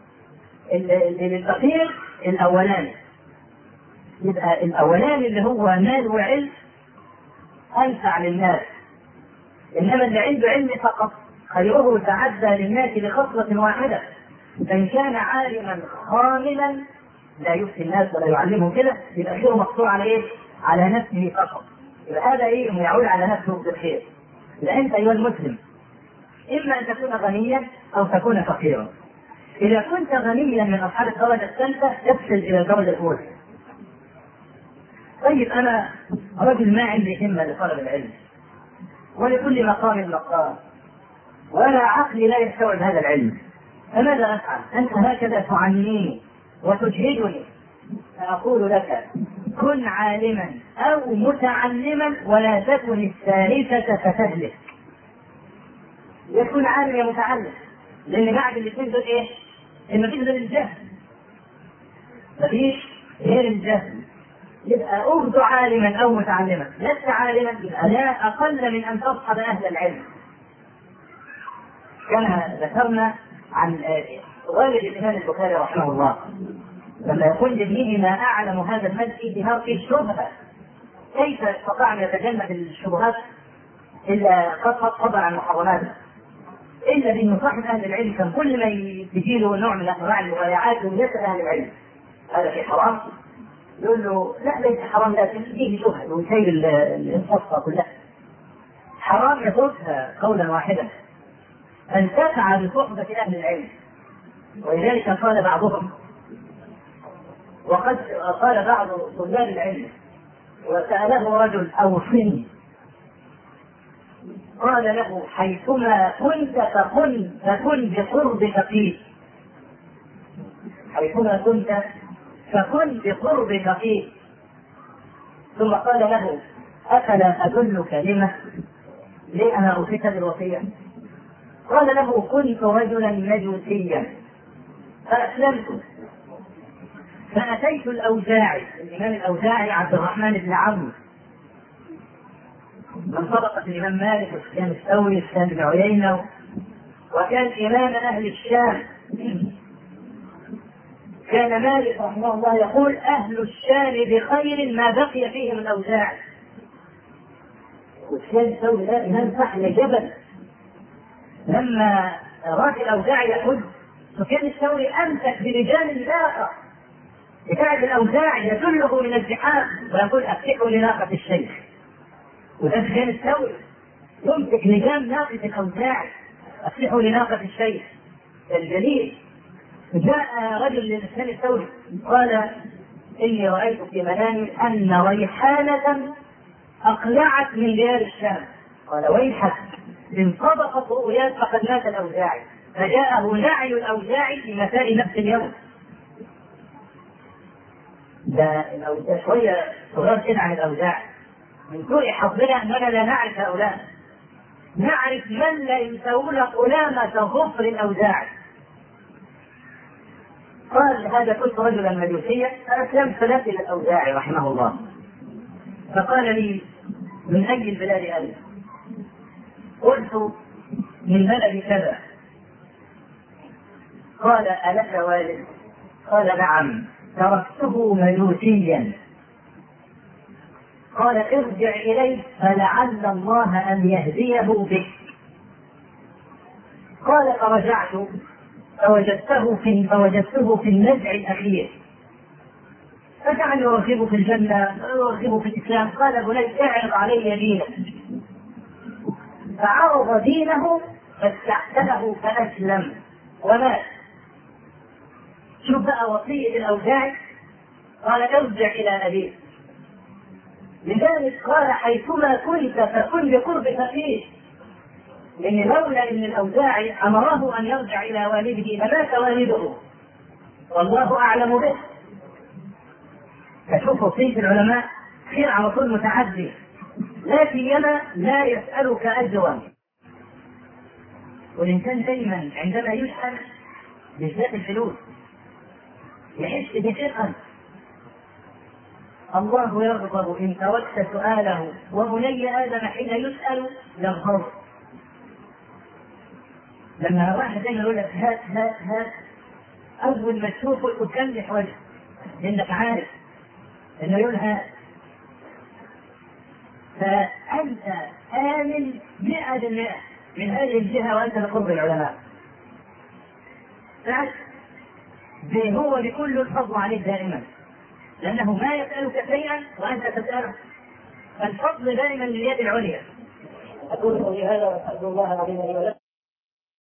للفقير الأولاني، يبقى الأولاني اللي هو مال وعلم أنفع للناس، إنما اللي عنده علم فقط خيره تعدى للناس بخصلة واحدة. فإن كان عالما خاملا لا يفتي الناس ولا يعلمهم كده يبقى خيره مقصور على إيه؟ على نفسه فقط. يبقى هذا إيه؟ يعود على نفسه بالخير. يبقى أنت أيها المسلم إما أن تكون غنيا أو تكون فقيرا. إذا كنت غنيا من أصحاب الدرجة الثالثة تصل إلى الدرجة الأولى. طيب أنا رجل ما عندي همة لطلب العلم ولكل مقام مقام ولا عقلي لا يستوعب هذا العلم، فماذا أفعل؟ أنت هكذا تعنيني وتجهدني، فأقول لك كن عالما أو متعلما ولا تكن الثالثة فتهلك. يكون عالم يا متعلم، لأن بعد الاثنين دول إيه؟ إن مفيش غير الجهل، مفيش غير الجهل. يبقى أرد عالما أو متعلما. لست عالما يبقى لا أقل من أن تصحب أهل العلم. كما ذكرنا عن والد الإمام البخاري رحمه الله لما يقول لابنه ما أعلم هذا المد ازدهار في الشبهة، كيف استطاع أن يتجنب الشبهات إلا قد صبر عن محرماتها؟ إلا بأنه صاحب أهل العلم كان كل ما يجيله نوع من أنواع المبايعات ويسأل أهل العلم هذا في حرام؟ يقول له لا ليس حرام، لكن فيه شبهة ويسير الصفقة كلها. حرام يتركها قولا واحدا، أن تسعى بصحبة أهل العلم. ولذلك قال بعضهم، وقد قال بعض طلاب العلم وسأله رجل أوصني، قال له حيثما كنت فكن بقرب فقيه. حيثما كنت فكن بقرب فقيه. ثم قال له أفلا أدل كلمة؟ ليه أنا أوصيك بالوصية؟ قال له كنت رجلا مجوسيا فأسلمت، فأتيت الأوزاعي، الإمام الأوزاعي عبد الرحمن بن عمرو من طبقة الإمام مالك وسفيان الثوري وسفيان بن عيينة، وكان إمام أهل الشام. كان مالك رحمه الله يقول أهل الشام بخير ما بقي فيهم الأوزاعي. وسفيان الثوري ده إمام فحل جبل، لما رأى الأوزاعي يحج سفيان الثوري أمسك برجال الناقة بتاع الأوزاعي يدله من الزحام ويقول أفتحوا لناقة الشيخ. وده سفيان الثوري يمسك لجام ناقة الأوزاعي، أفتحوا لناقة الشيخ الجليل. جاء رجل لسفيان الثوري قال إني رأيت في منامي أن ريحانة أقلعت من ديار الشام. قال ويحك إن صدقت رؤياك فقد مات الأوزاعي. فجاءه نعي الأوزاعي في مساء نفس اليوم. ده شوية صغار كده عن الأوزاعي. من سوء حظنا أننا لا نعرف هؤلاء، نعرف من لا يسوون قلامة ظفر الأوزاعي. قال هذا كنت رجلا مجوسيا فأسلمت فلت إلى الأوزاعي رحمه الله، فقال لي من أي البلاد أنت؟ قلت من بلد كذا. قال ألك والد؟ قال نعم تركته مجوسيا. قال ارجع إليه فلعل الله أن يهديه بك. قال فرجعت فوجدته في النزع الأخير، فجعل يرغب في الجنة ويرغب في الإسلام. قال بني اعرض علي دينك. فعرض دينه فاستعتله فأسلم ومات. شوف بقى وصية الأوزاعي، قال ارجع إلى أبيك. لذلك قال حيثما كنت فكن بقرب أخيه، لأن لولا أن الأوزاعي أمره أن يرجع إلى والده لمات والده والله أعلم به. فشوف وصية العلماء خير على طول متعدي، لا سيما لا يسألك أجرا. والإنسان دائما عندما يسأل بالذات الفلوس يحس بثقة. الله يرغب إن تركت سؤاله، وبني آدم حين يسأل يغضب. لما واحد دايما يقول لك هات هات هات، أول ما تشوفه تكلح وجهه لأنك عارف إنه يقول هات. فأنت آمن 100% من هذه الجهة وأنت بقرب العلماء. هو بكل الفضل عليك دائما، لأنه ما يسألك شيئا وأنت تسأله. الفضل دائما لليد العليا. أقول قولي هذا وأستغفر الله العظيم لي ولكم.